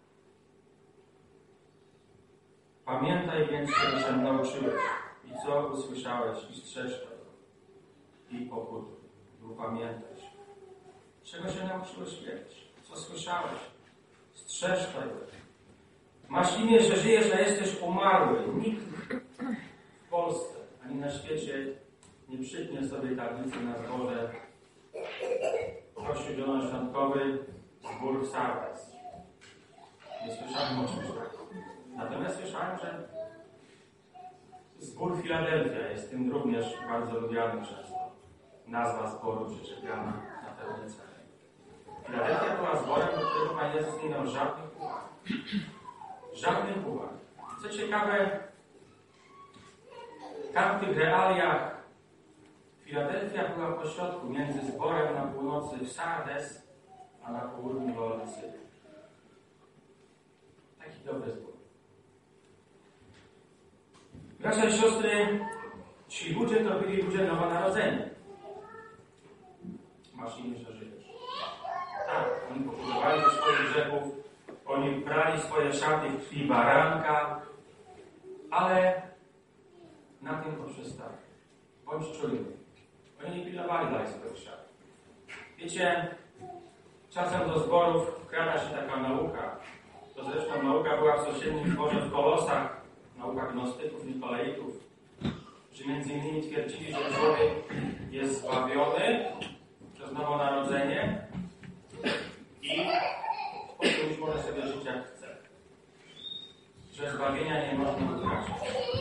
Pamiętaj więc, czego się nauczyłeś i co usłyszałeś, i strzeż tego, i pokutuj, i upamiętaj się. Czego się nauczyłeś kiedyś? Co słyszałeś? Strzeż tego. Masz imię, że żyjesz, a jesteś umarły. Nikt w Polsce ani na świecie nie przytnie sobie tablicy na zborze Kościół Zielonoświątkowy, zbór w Sardes. Nie słyszałem o czymś takim. Natomiast słyszałem, że zbór Filadelfia jest tym również bardzo lubiany często. Nazwa zboru przyczepiana na tablicę. Filadelfia była zborem, do którego Pan Jezus nie miał żadnych uwag. Żadnych uwag. Co ciekawe, w tamtych realiach Filadelfia była pośrodku między zborem na północy w Sardes, a na południu w Laodycei. Taki dobry zbór. Bracia i siostry, ci ludzie to byli ludzie nowonarodzeni. Masz imię, że żyjesz. Tak, oni pokutowali ze swoich grzechów, oni prali swoje szaty w krwi baranka, ale na tym poprzestali. Bądź czujny. Oni nie pilnowali dalej swoich szat. Wiecie, czasem do zborów wkrada się taka nauka. To zresztą nauka była w sąsiednim zborze w Kolosach, nauka gnostyków, nikolaików, że między innymi twierdzili, że człowiek jest zbawiony przez nowonarodzenie i potem już może sobie żyć jak chce. Że zbawienia nie można utracić.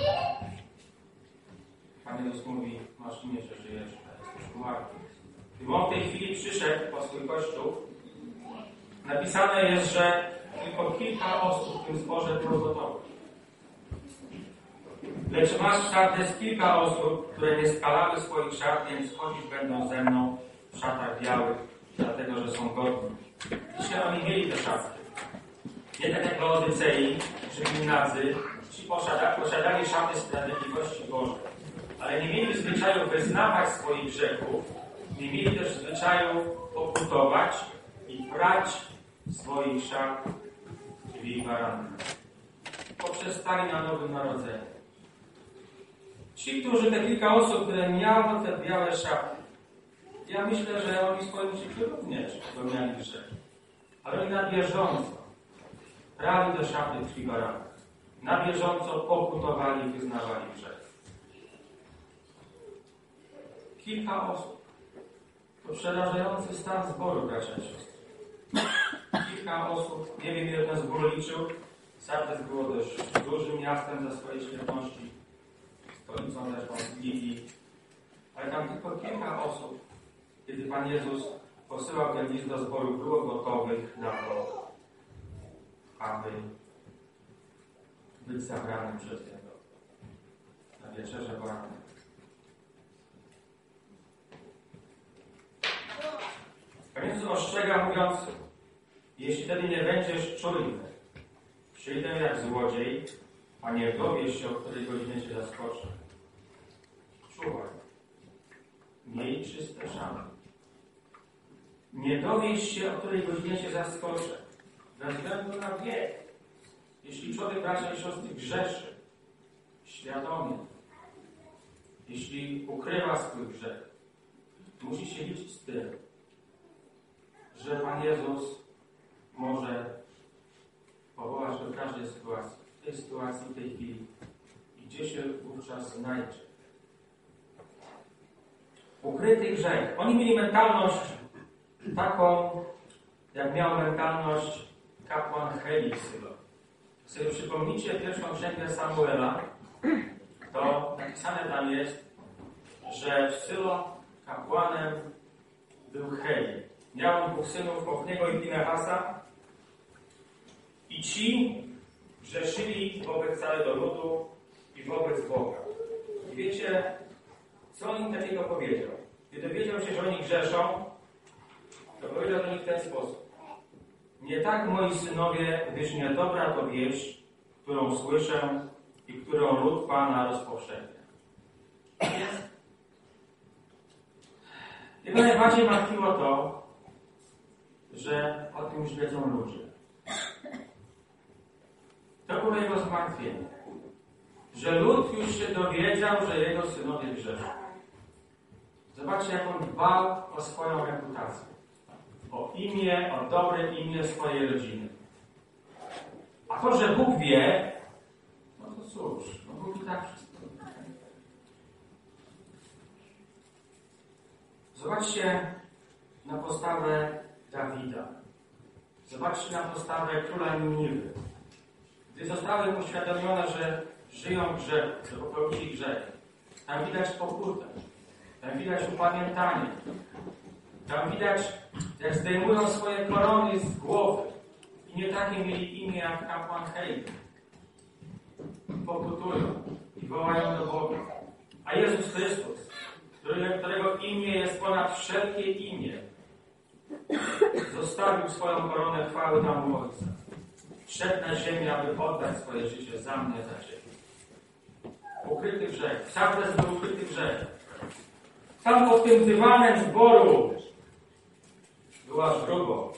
Pan Jezus mówi: masz imię, że żyjesz, a jesteś umarły. Gdy On w tej chwili przyszedł po swój Kościół, napisane jest, że tylko kilka osób w tym zborze było gotowych. Lecz masz w Sardes kilka osób, które nie skalały swoich szat, więc chodzić będą ze mną w szatach białych, dlatego że są godni. Dzisiaj oni mieli te szaty. Nie tak jak w Laodycei czy w Gimnazy, ci posiadali szaty sprawiedliwości Bożej. Ale nie mieli zwyczaju wyznawać swoich grzechów, nie mieli też zwyczaju pokutować i brać swoich szat, czyli baranka. Poprzestali na Nowym Narodzeniu. Ci, którzy te kilka osób, które miały te białe szaty, ja myślę, że oni w swoim życiu również popełniali grzech. Ale oni na bieżąco brali te szaty krwi baranka. Na bieżąco pokutowali i wyznawali grzech. Kilka osób. To przerażający stan zboru, bracia i siostry. Kilka osób, nie wiem ile ten zbór liczył. Sardes było dość dużym miastem za swojej śmiertelności, stolicą zresztą Libii. Ale tam tylko kilka osób, kiedy Pan Jezus posyłał ten list do zboru, było gotowych na to, aby być zabranym przez Niego na wieczerzę baranka. Pan Jezus ostrzega, mówiąc: jeśli wtedy nie będziesz czujny, przyjdę jak złodziej, a nie dowiesz się, o której godzinie cię zaskoczę. Czuwaj. Miej czyste szaty. Nie dowiesz się, o której godzinie cię zaskoczę. Ze względu na wiek. Jeśli człowiek, bracia i siostry, grzeszy świadomie, jeśli ukrywa swój grzech, musi się liczyć z tym, że Pan Jezus może powołać do każdej sytuacji. W tej sytuacji, w tej chwili. I gdzie się wówczas znajdzie. Ukryty grzech. Oni mieli mentalność taką, jak miał mentalność kapłan Heli w Sylo. Sobie przypomnijcie pierwszą księgę Samuela, to napisane tam jest, że w Sylo kapłanem był Heli. Miał on 2 synów, Ofniego i Pinehasa, i ci grzeszyli wobec całego ludu i wobec Boga. I wiecie, co on im takiego powiedział? Gdy dowiedział się, że oni grzeszą, to powiedział do nich w ten sposób: nie tak, moi synowie, gdyż niedobra to wieść, którą słyszę i którą lud Pana rozpowszechnia. Więc jego najbardziej martwiło to, że o tym już wiedzą ludzie. To było jego zmartwienie. Że lud już się dowiedział, że jego synowie grzeszą. Zobaczcie, jak on dbał o swoją reputację. O imię, o dobre imię swojej rodziny. A to, że Bóg wie, no to cóż, no Bóg i tak wszystko. Zobaczcie na postawę Dawida. Zobaczcie na postawę króla Niniwy. Gdy zostały uświadomione, że żyją grzechu, że popełnili grzech, tam widać pokutę, tam widać upamiętanie, tam widać, jak zdejmują swoje korony z głowy i nie takie mieli imię jak kapłan Heli. Pokutują i wołają do Boga. A Jezus Chrystus, którego imię jest ponad wszelkie imię, zostawił swoją koronę chwały nam u Ojca. Wszedł na ziemię, aby oddać swoje życie za mnie, za Ciebie. Ukryty grzech. Sardes był ukryty grzech. Tam pod tym dywanem zboru było aż grubo.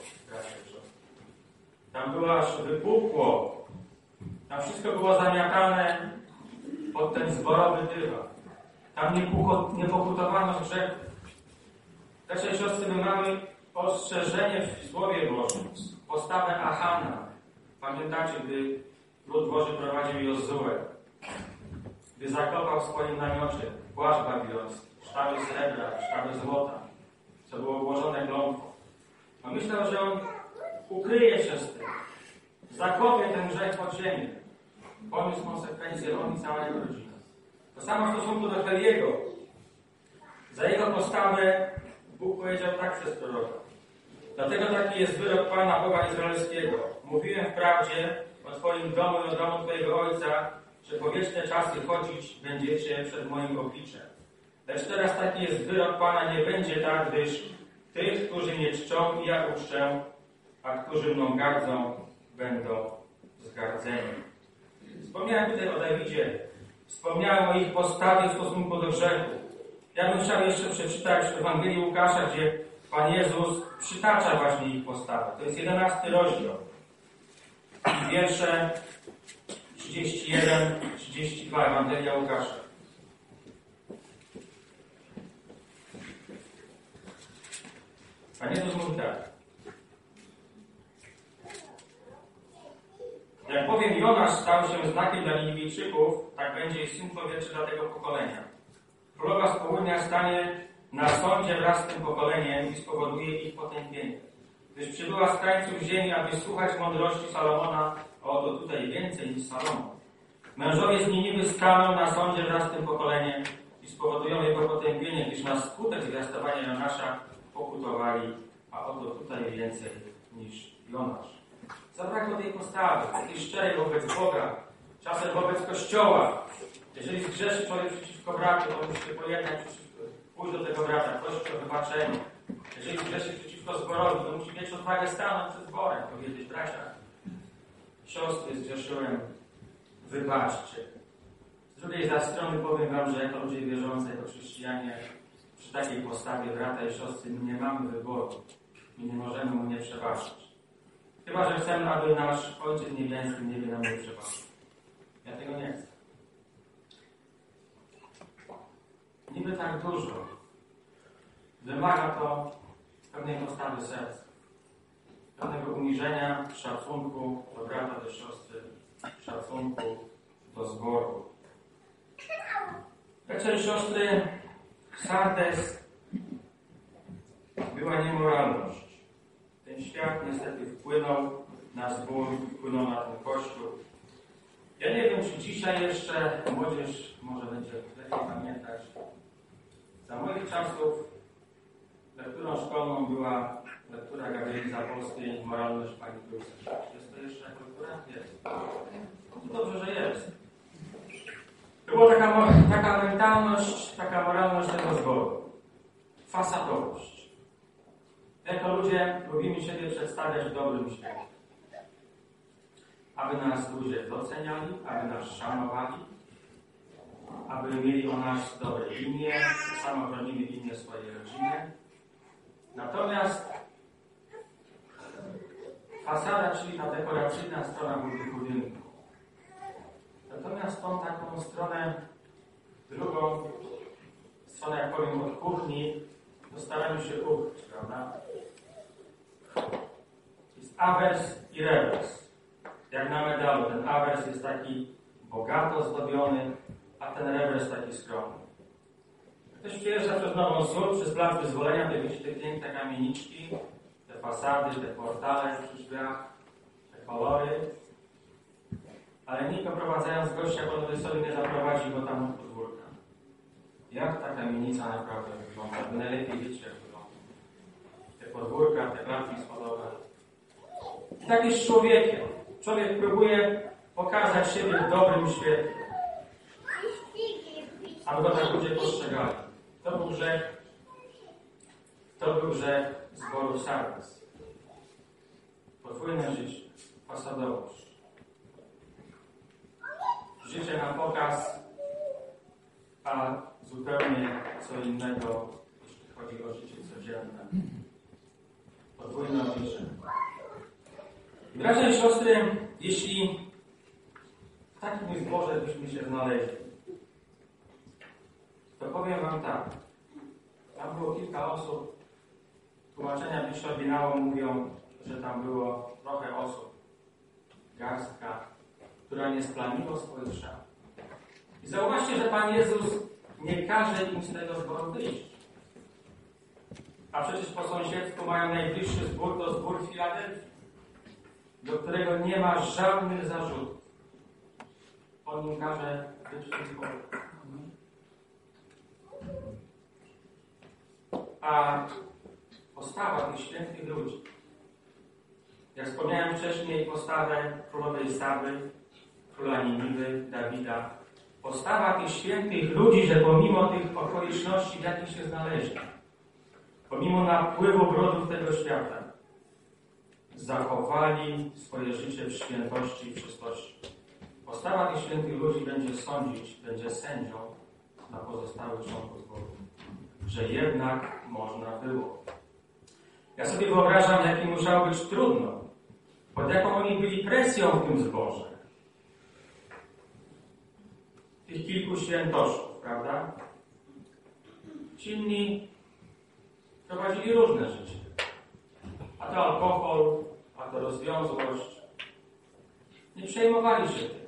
Tam było aż wypukło. Tam wszystko było zamiatane pod ten zborowy dywan. Tam nie pokutowano z grzechu. Bracia i siostry, my mamy ostrzeżenie w Słowie Bożym. Postawę Achana. Pamiętacie, gdy lud Boży prowadził Jozuę, gdy zakopał w swoim namiocie płaszcz babiloński, sztaby srebra, sztaby złota, co było ułożone glądką. No myślał, że on ukryje się z tym. Zakopie ten grzech pod ziemię. Poniósł konsekwencje on i cała jego rodzina. To samo w stosunku do Heliego. Za jego postawę Bóg powiedział tak przez proroka: dlatego taki jest wyrok Pana Boga Izraelskiego. Mówiłem wprawdzie o Twoim domu i o domu Twojego Ojca, że po wieczne czasy chodzić będziecie przed moim obliczem. Lecz teraz taki jest wyrok Pana, nie będzie tak, gdyż tych, którzy mnie czczą, i ja uczczę, a którzy mną gardzą, będą zgardzeni. Wspomniałem tutaj o Dawidzie. Wspomniałem o ich postawie w stosunku do grzechu. Ja bym chciał jeszcze przeczytać w Ewangelii Łukasza, gdzie Pan Jezus przytacza właśnie ich postawę. To jest 11 rozdział. I wiersze 31-32 Ewangelia Łukasza. Pan Jezus mówi tak: jak bowiem Jonasz stał się znakiem dla Niniwijczyków, tak będzie i Syn Człowieczy dla tego pokolenia. Królowa z południa stanie na sądzie wraz z tym pokoleniem i spowoduje ich potępienie. Gdyż przybyła z krańców ziemi, aby słuchać mądrości Salomona, a oto tutaj więcej niż Salomon. Mężowie z Niniwy staną na sądzie wraz z tym pokoleniem i spowodują jego potępienie, gdyż na skutek zwiastowania Jonasza pokutowali, a oto tutaj więcej niż Jonasz. Zabrakło tej postawy, takiej szczerej wobec Boga, czasem wobec Kościoła. Jeżeli zgrzeszy człowiek przeciwko bratu, to musi się pojednać, pójść do tego brata, prosić o wybaczenie. Jeżeli zgrzeszy przeciwko zborowi, to musi mieć odwagę stanąć przed zborem, powiedzieć: bracia, siostry, zgrzeszyłem, wybaczcie. Z drugiej strony powiem wam, że jako ludzie wierzący, jako chrześcijanie, przy takiej postawie brata i siostry my nie mamy wyboru. My nie możemy mu nie przebaczyć. Chyba że chcemy, aby nasz Ojciec Niebiański nie nam nie przebaczył. Ja tego nie chcę. Niby tak dużo. Wymaga to pewnej postawy serca. Pewnego uniżenia, szacunku do brata, do siostry, szacunku do zboru. Bracia i siostry, Sardes była niemoralność. Ten świat niestety wpłynął na zbór, wpłynął na ten Kościół. Ja nie wiem, czy dzisiaj jeszcze młodzież może będzie lepiej pamiętać. Za moich czasów lekturą szkolną była lektura Gabrieli Zapolskiej Moralność Pani Królewskiej. Jest to jeszcze lektura? Jest. No dobrze, że jest. To była taka mentalność, taka moralność tego zboru. Fasadowość. Jako ludzie lubimy siebie przedstawiać w dobrym świecie. Aby nas ludzie doceniali, aby nas szanowali, aby mieli o nas dobre imię, tak samo bronili imię swojej rodziny. Natomiast fasada, czyli ta dekoracyjna strona budynku. Natomiast tą taką stronę, drugą stronę, jak powiem, od kuchni, to staramy się ukryć, prawda? Jest awers i rewers. Jak na medalu, ten awers jest taki bogato zdobiony, a ten rewers taki skromny. Jak ktoś przyjeżdża przez Nową Sól, przez Plac Wyzwolenia, to widzicie te piękne kamieniczki, te fasady, te portale przy drzwiach, te kolory. Ale nikt oprowadzając gościa po Nowej Soli nie zaprowadzi go tam od podwórka. Jak ta kamienica naprawdę wygląda? Wy najlepiej wiecie, jak wygląda. Te podwórka, te klatki schodowe. I tak jest z człowiekiem. Człowiek próbuje pokazać siebie w dobrym świetle, aby go tak ludzie postrzegali. To był grzech zboru Sardes. Podwójne życie, fasadowość. Życie na pokaz, a zupełnie co innego, jeśli chodzi o życie codzienne. Podwójne oblicze. Bracia i siostry, jeśli w takim zborze byśmy się znaleźli, to powiem wam tak. Tam było kilka osób. Tłumaczenia bliższe oryginału mówią, że tam było trochę osób. Garstka, która nie splamiła swoich szat. I zauważcie, że Pan Jezus nie każe im z tego zboru wyjść. A przecież po sąsiedztwu mają najbliższy zbór, to zbór Filadelfii, do którego nie ma żadnych zarzutów. On im każe być w tym zborze. A postawa tych świętych ludzi, jak wspomniałem wcześniej, postawę królowej Saby, króla Niniwy, Dawida. Postawa tych świętych ludzi, że pomimo tych okoliczności, w jakich się znaleźli, pomimo napływu brodów tego świata, zachowali swoje życie w świętości i czystości. Postawa tych świętych ludzi będzie sądzić, będzie sędzią dla pozostałych członków zboru, że jednak można było. Ja sobie wyobrażam, jak im musiało być trudno, pod jaką oni byli presją w tym zborze. Tych kilku świętoszów, prawda? Ci inni prowadzili różne życie. A to alkohol, a to rozwiązłość. Nie przejmowali się tym.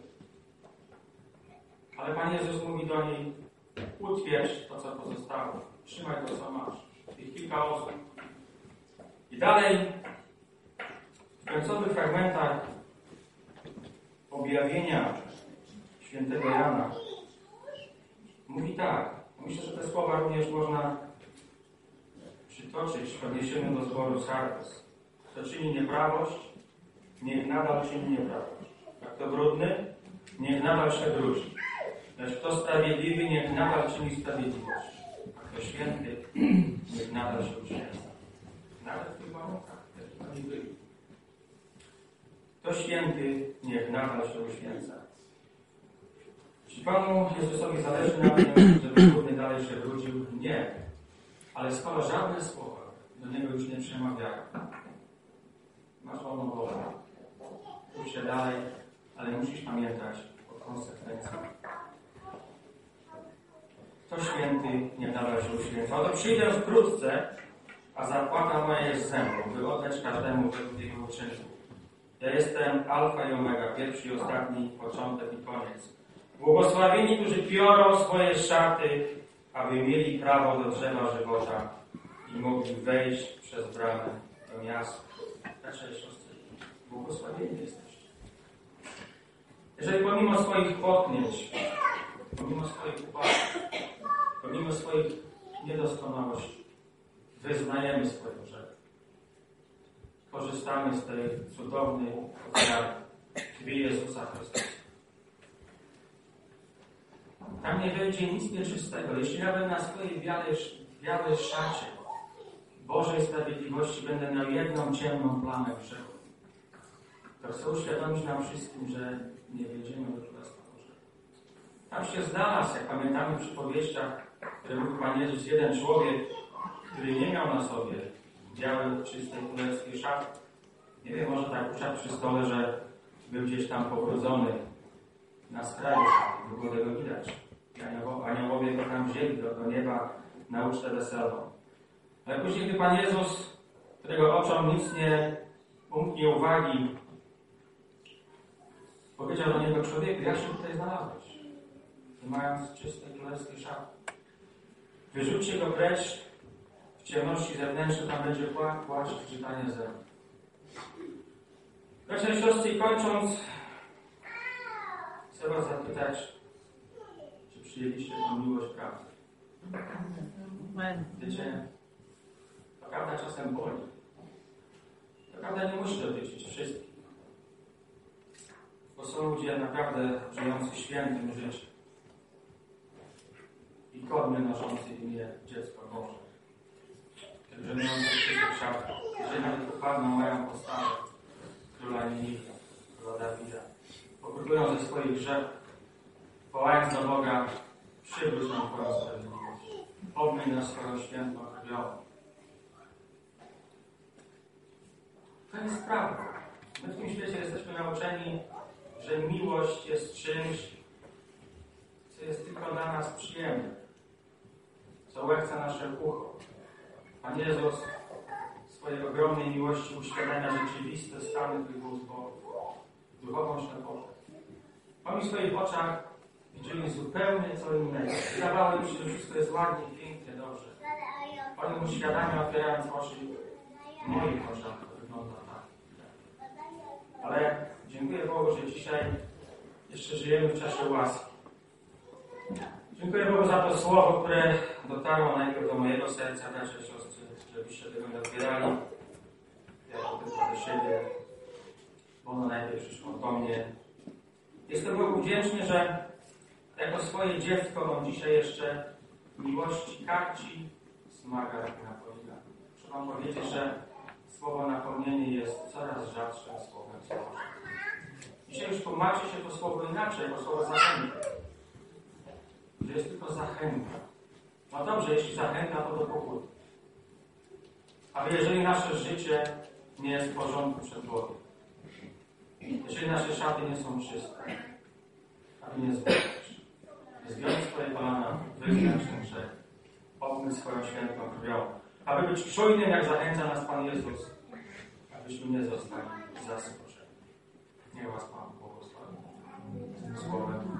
Ale Pan Jezus mówi do niej: utwierdź to, co pozostało. Trzymaj to, co masz. Tych kilka osób. I dalej w końcowych fragmentach objawienia świętego Jana mówi tak. Myślę, że te słowa również można przytoczyć w odniesieniu do zboru Sardes. Kto czyni nieprawość, niech nadal czyni nieprawość. A kto brudny, niech nadal się brudzi. Lecz kto sprawiedliwy, niech nadal czyni sprawiedliwość. A kto święty, niech nadal się uświęca. Nawet w tych warunkach, jak oni byli. Kto święty, niech nadal się uświęca. Czy Panu Jezusowi zależy na tym, żeby brudny dalej się brudził? Nie. Ale skoro żadne słowa do niego już nie przemawiają, masz wolną wolę. Pójdź się dalej, ale musisz pamiętać o konsekwencjach. Kto święty, nie nadal się uświęca. Oto przyjdę wkrótce, a zapłata moja jest ze mną, by oddać każdemu według jego uczynku. Ja jestem Alfa i Omega, pierwszy i ostatni, początek i koniec. Błogosławieni, którzy biorą swoje szaty, aby mieli prawo do drzewa żywota i mogli wejść przez bramę do miasta. Bracia i siostry, błogosławieni jesteście. Jeżeli pomimo swoich potknięć, pomimo swoich upadków, pomimo swoich niedoskonałości wyznajemy swoje grzechy, korzystamy z tej cudownej ofiary krwi Jezusa Chrystusa. Tam nie będzie nic nieczystego. Jeśli nawet na swojej białej szacie Bożej sprawiedliwości będę miał jedną ciemną plamę grzechu, to chcę uświadomić nam wszystkim, że nie wejdziemy do Królestwa Bożego. Tam się znalazł, jak pamiętamy w przypowieściach, które mówił Pan Jezus, jeden człowiek, który nie miał na sobie białej, czystej, królewskiej szaty. Nie wiem, może tak usiadł przy stole, że był gdzieś tam pobrudzony na skraju szaty, nie było tego widać. Aniołowie go tam wzięli do nieba na ucztę weselną. Ale później, gdy Pan Jezus, którego oczom nic nie umknie uwagi, powiedział do niego: człowieku, jak się tutaj znalazłeś, nie mając czystej królewskiej szaty? Wyrzućcie go precz w ciemności zewnętrznej, tam będzie płacz i czytanie zewnątrz. Bracia i siostry, i kończąc, chcę was zapytać, czy przyjęliście tę miłość prawdy? Wiecie, ta prawda czasem boli. Ta prawda nie musi dotyczyć wszystkich. Bo są ludzie naprawdę żyjący świętym życiem i godnie noszący imię dziecko Boże. Żenujący wszystkich szatach, jeżeli nawet upadną, mają postawę króla Niniwy, króla Dawida. Pokutują ze swoich grzechów, wołając do Boga: przywróć nam Twoją sprawiedliwość. Obmyj nas swoją świętą krwią. To jest prawda. My w tym świecie jesteśmy nauczeni, że miłość jest czymś, co jest tylko dla nas przyjemne, co łechce nasze ucho. Pan Jezus w swojej ogromnej miłości uświadamia rzeczywiste stany tych zborów, duchową ślepotę. Oni w swoich oczach widzieli zupełnie co innego. Wydawało im się, że wszystko jest ładnie, pięknie, dobrze. Oni mu uświadamia, otwierając oczy, w moich oczach to wygląda tak. Ale dziękuję Bogu, że dzisiaj jeszcze żyjemy w czasie łaski. Dziękuję Bogu za to słowo, które dotarło najpierw do mojego serca, bracia i siostry, żebyście tego nie odbierali jako tylko do siebie, bo ono najpierw przyszło do mnie. Jestem Bogu wdzięczny, że jako swoje dziecko on dzisiaj jeszcze miłości karci, smaga i napomina. Muszę wam powiedzieć, że słowo napomnienie jest coraz rzadszym słowem Bożym. Dzisiaj już tłumaczy się to słowo inaczej, jako słowo zachęta. Że jest tylko zachęta. No dobrze, jeśli zachęta, to do pokuty. Ale jeżeli nasze życie nie jest w porządku przed Bogiem, jeżeli nasze szaty nie są czyste, aby nie zbierać, zdjąć swoje kolana, wyznać ten grzech, obmyć swoją świętą krwią, aby być czujnym, jak zachęca nas Pan Jezus, abyśmy nie zostali zaskoczeni. Niech was Pan błogosławi tym słowem.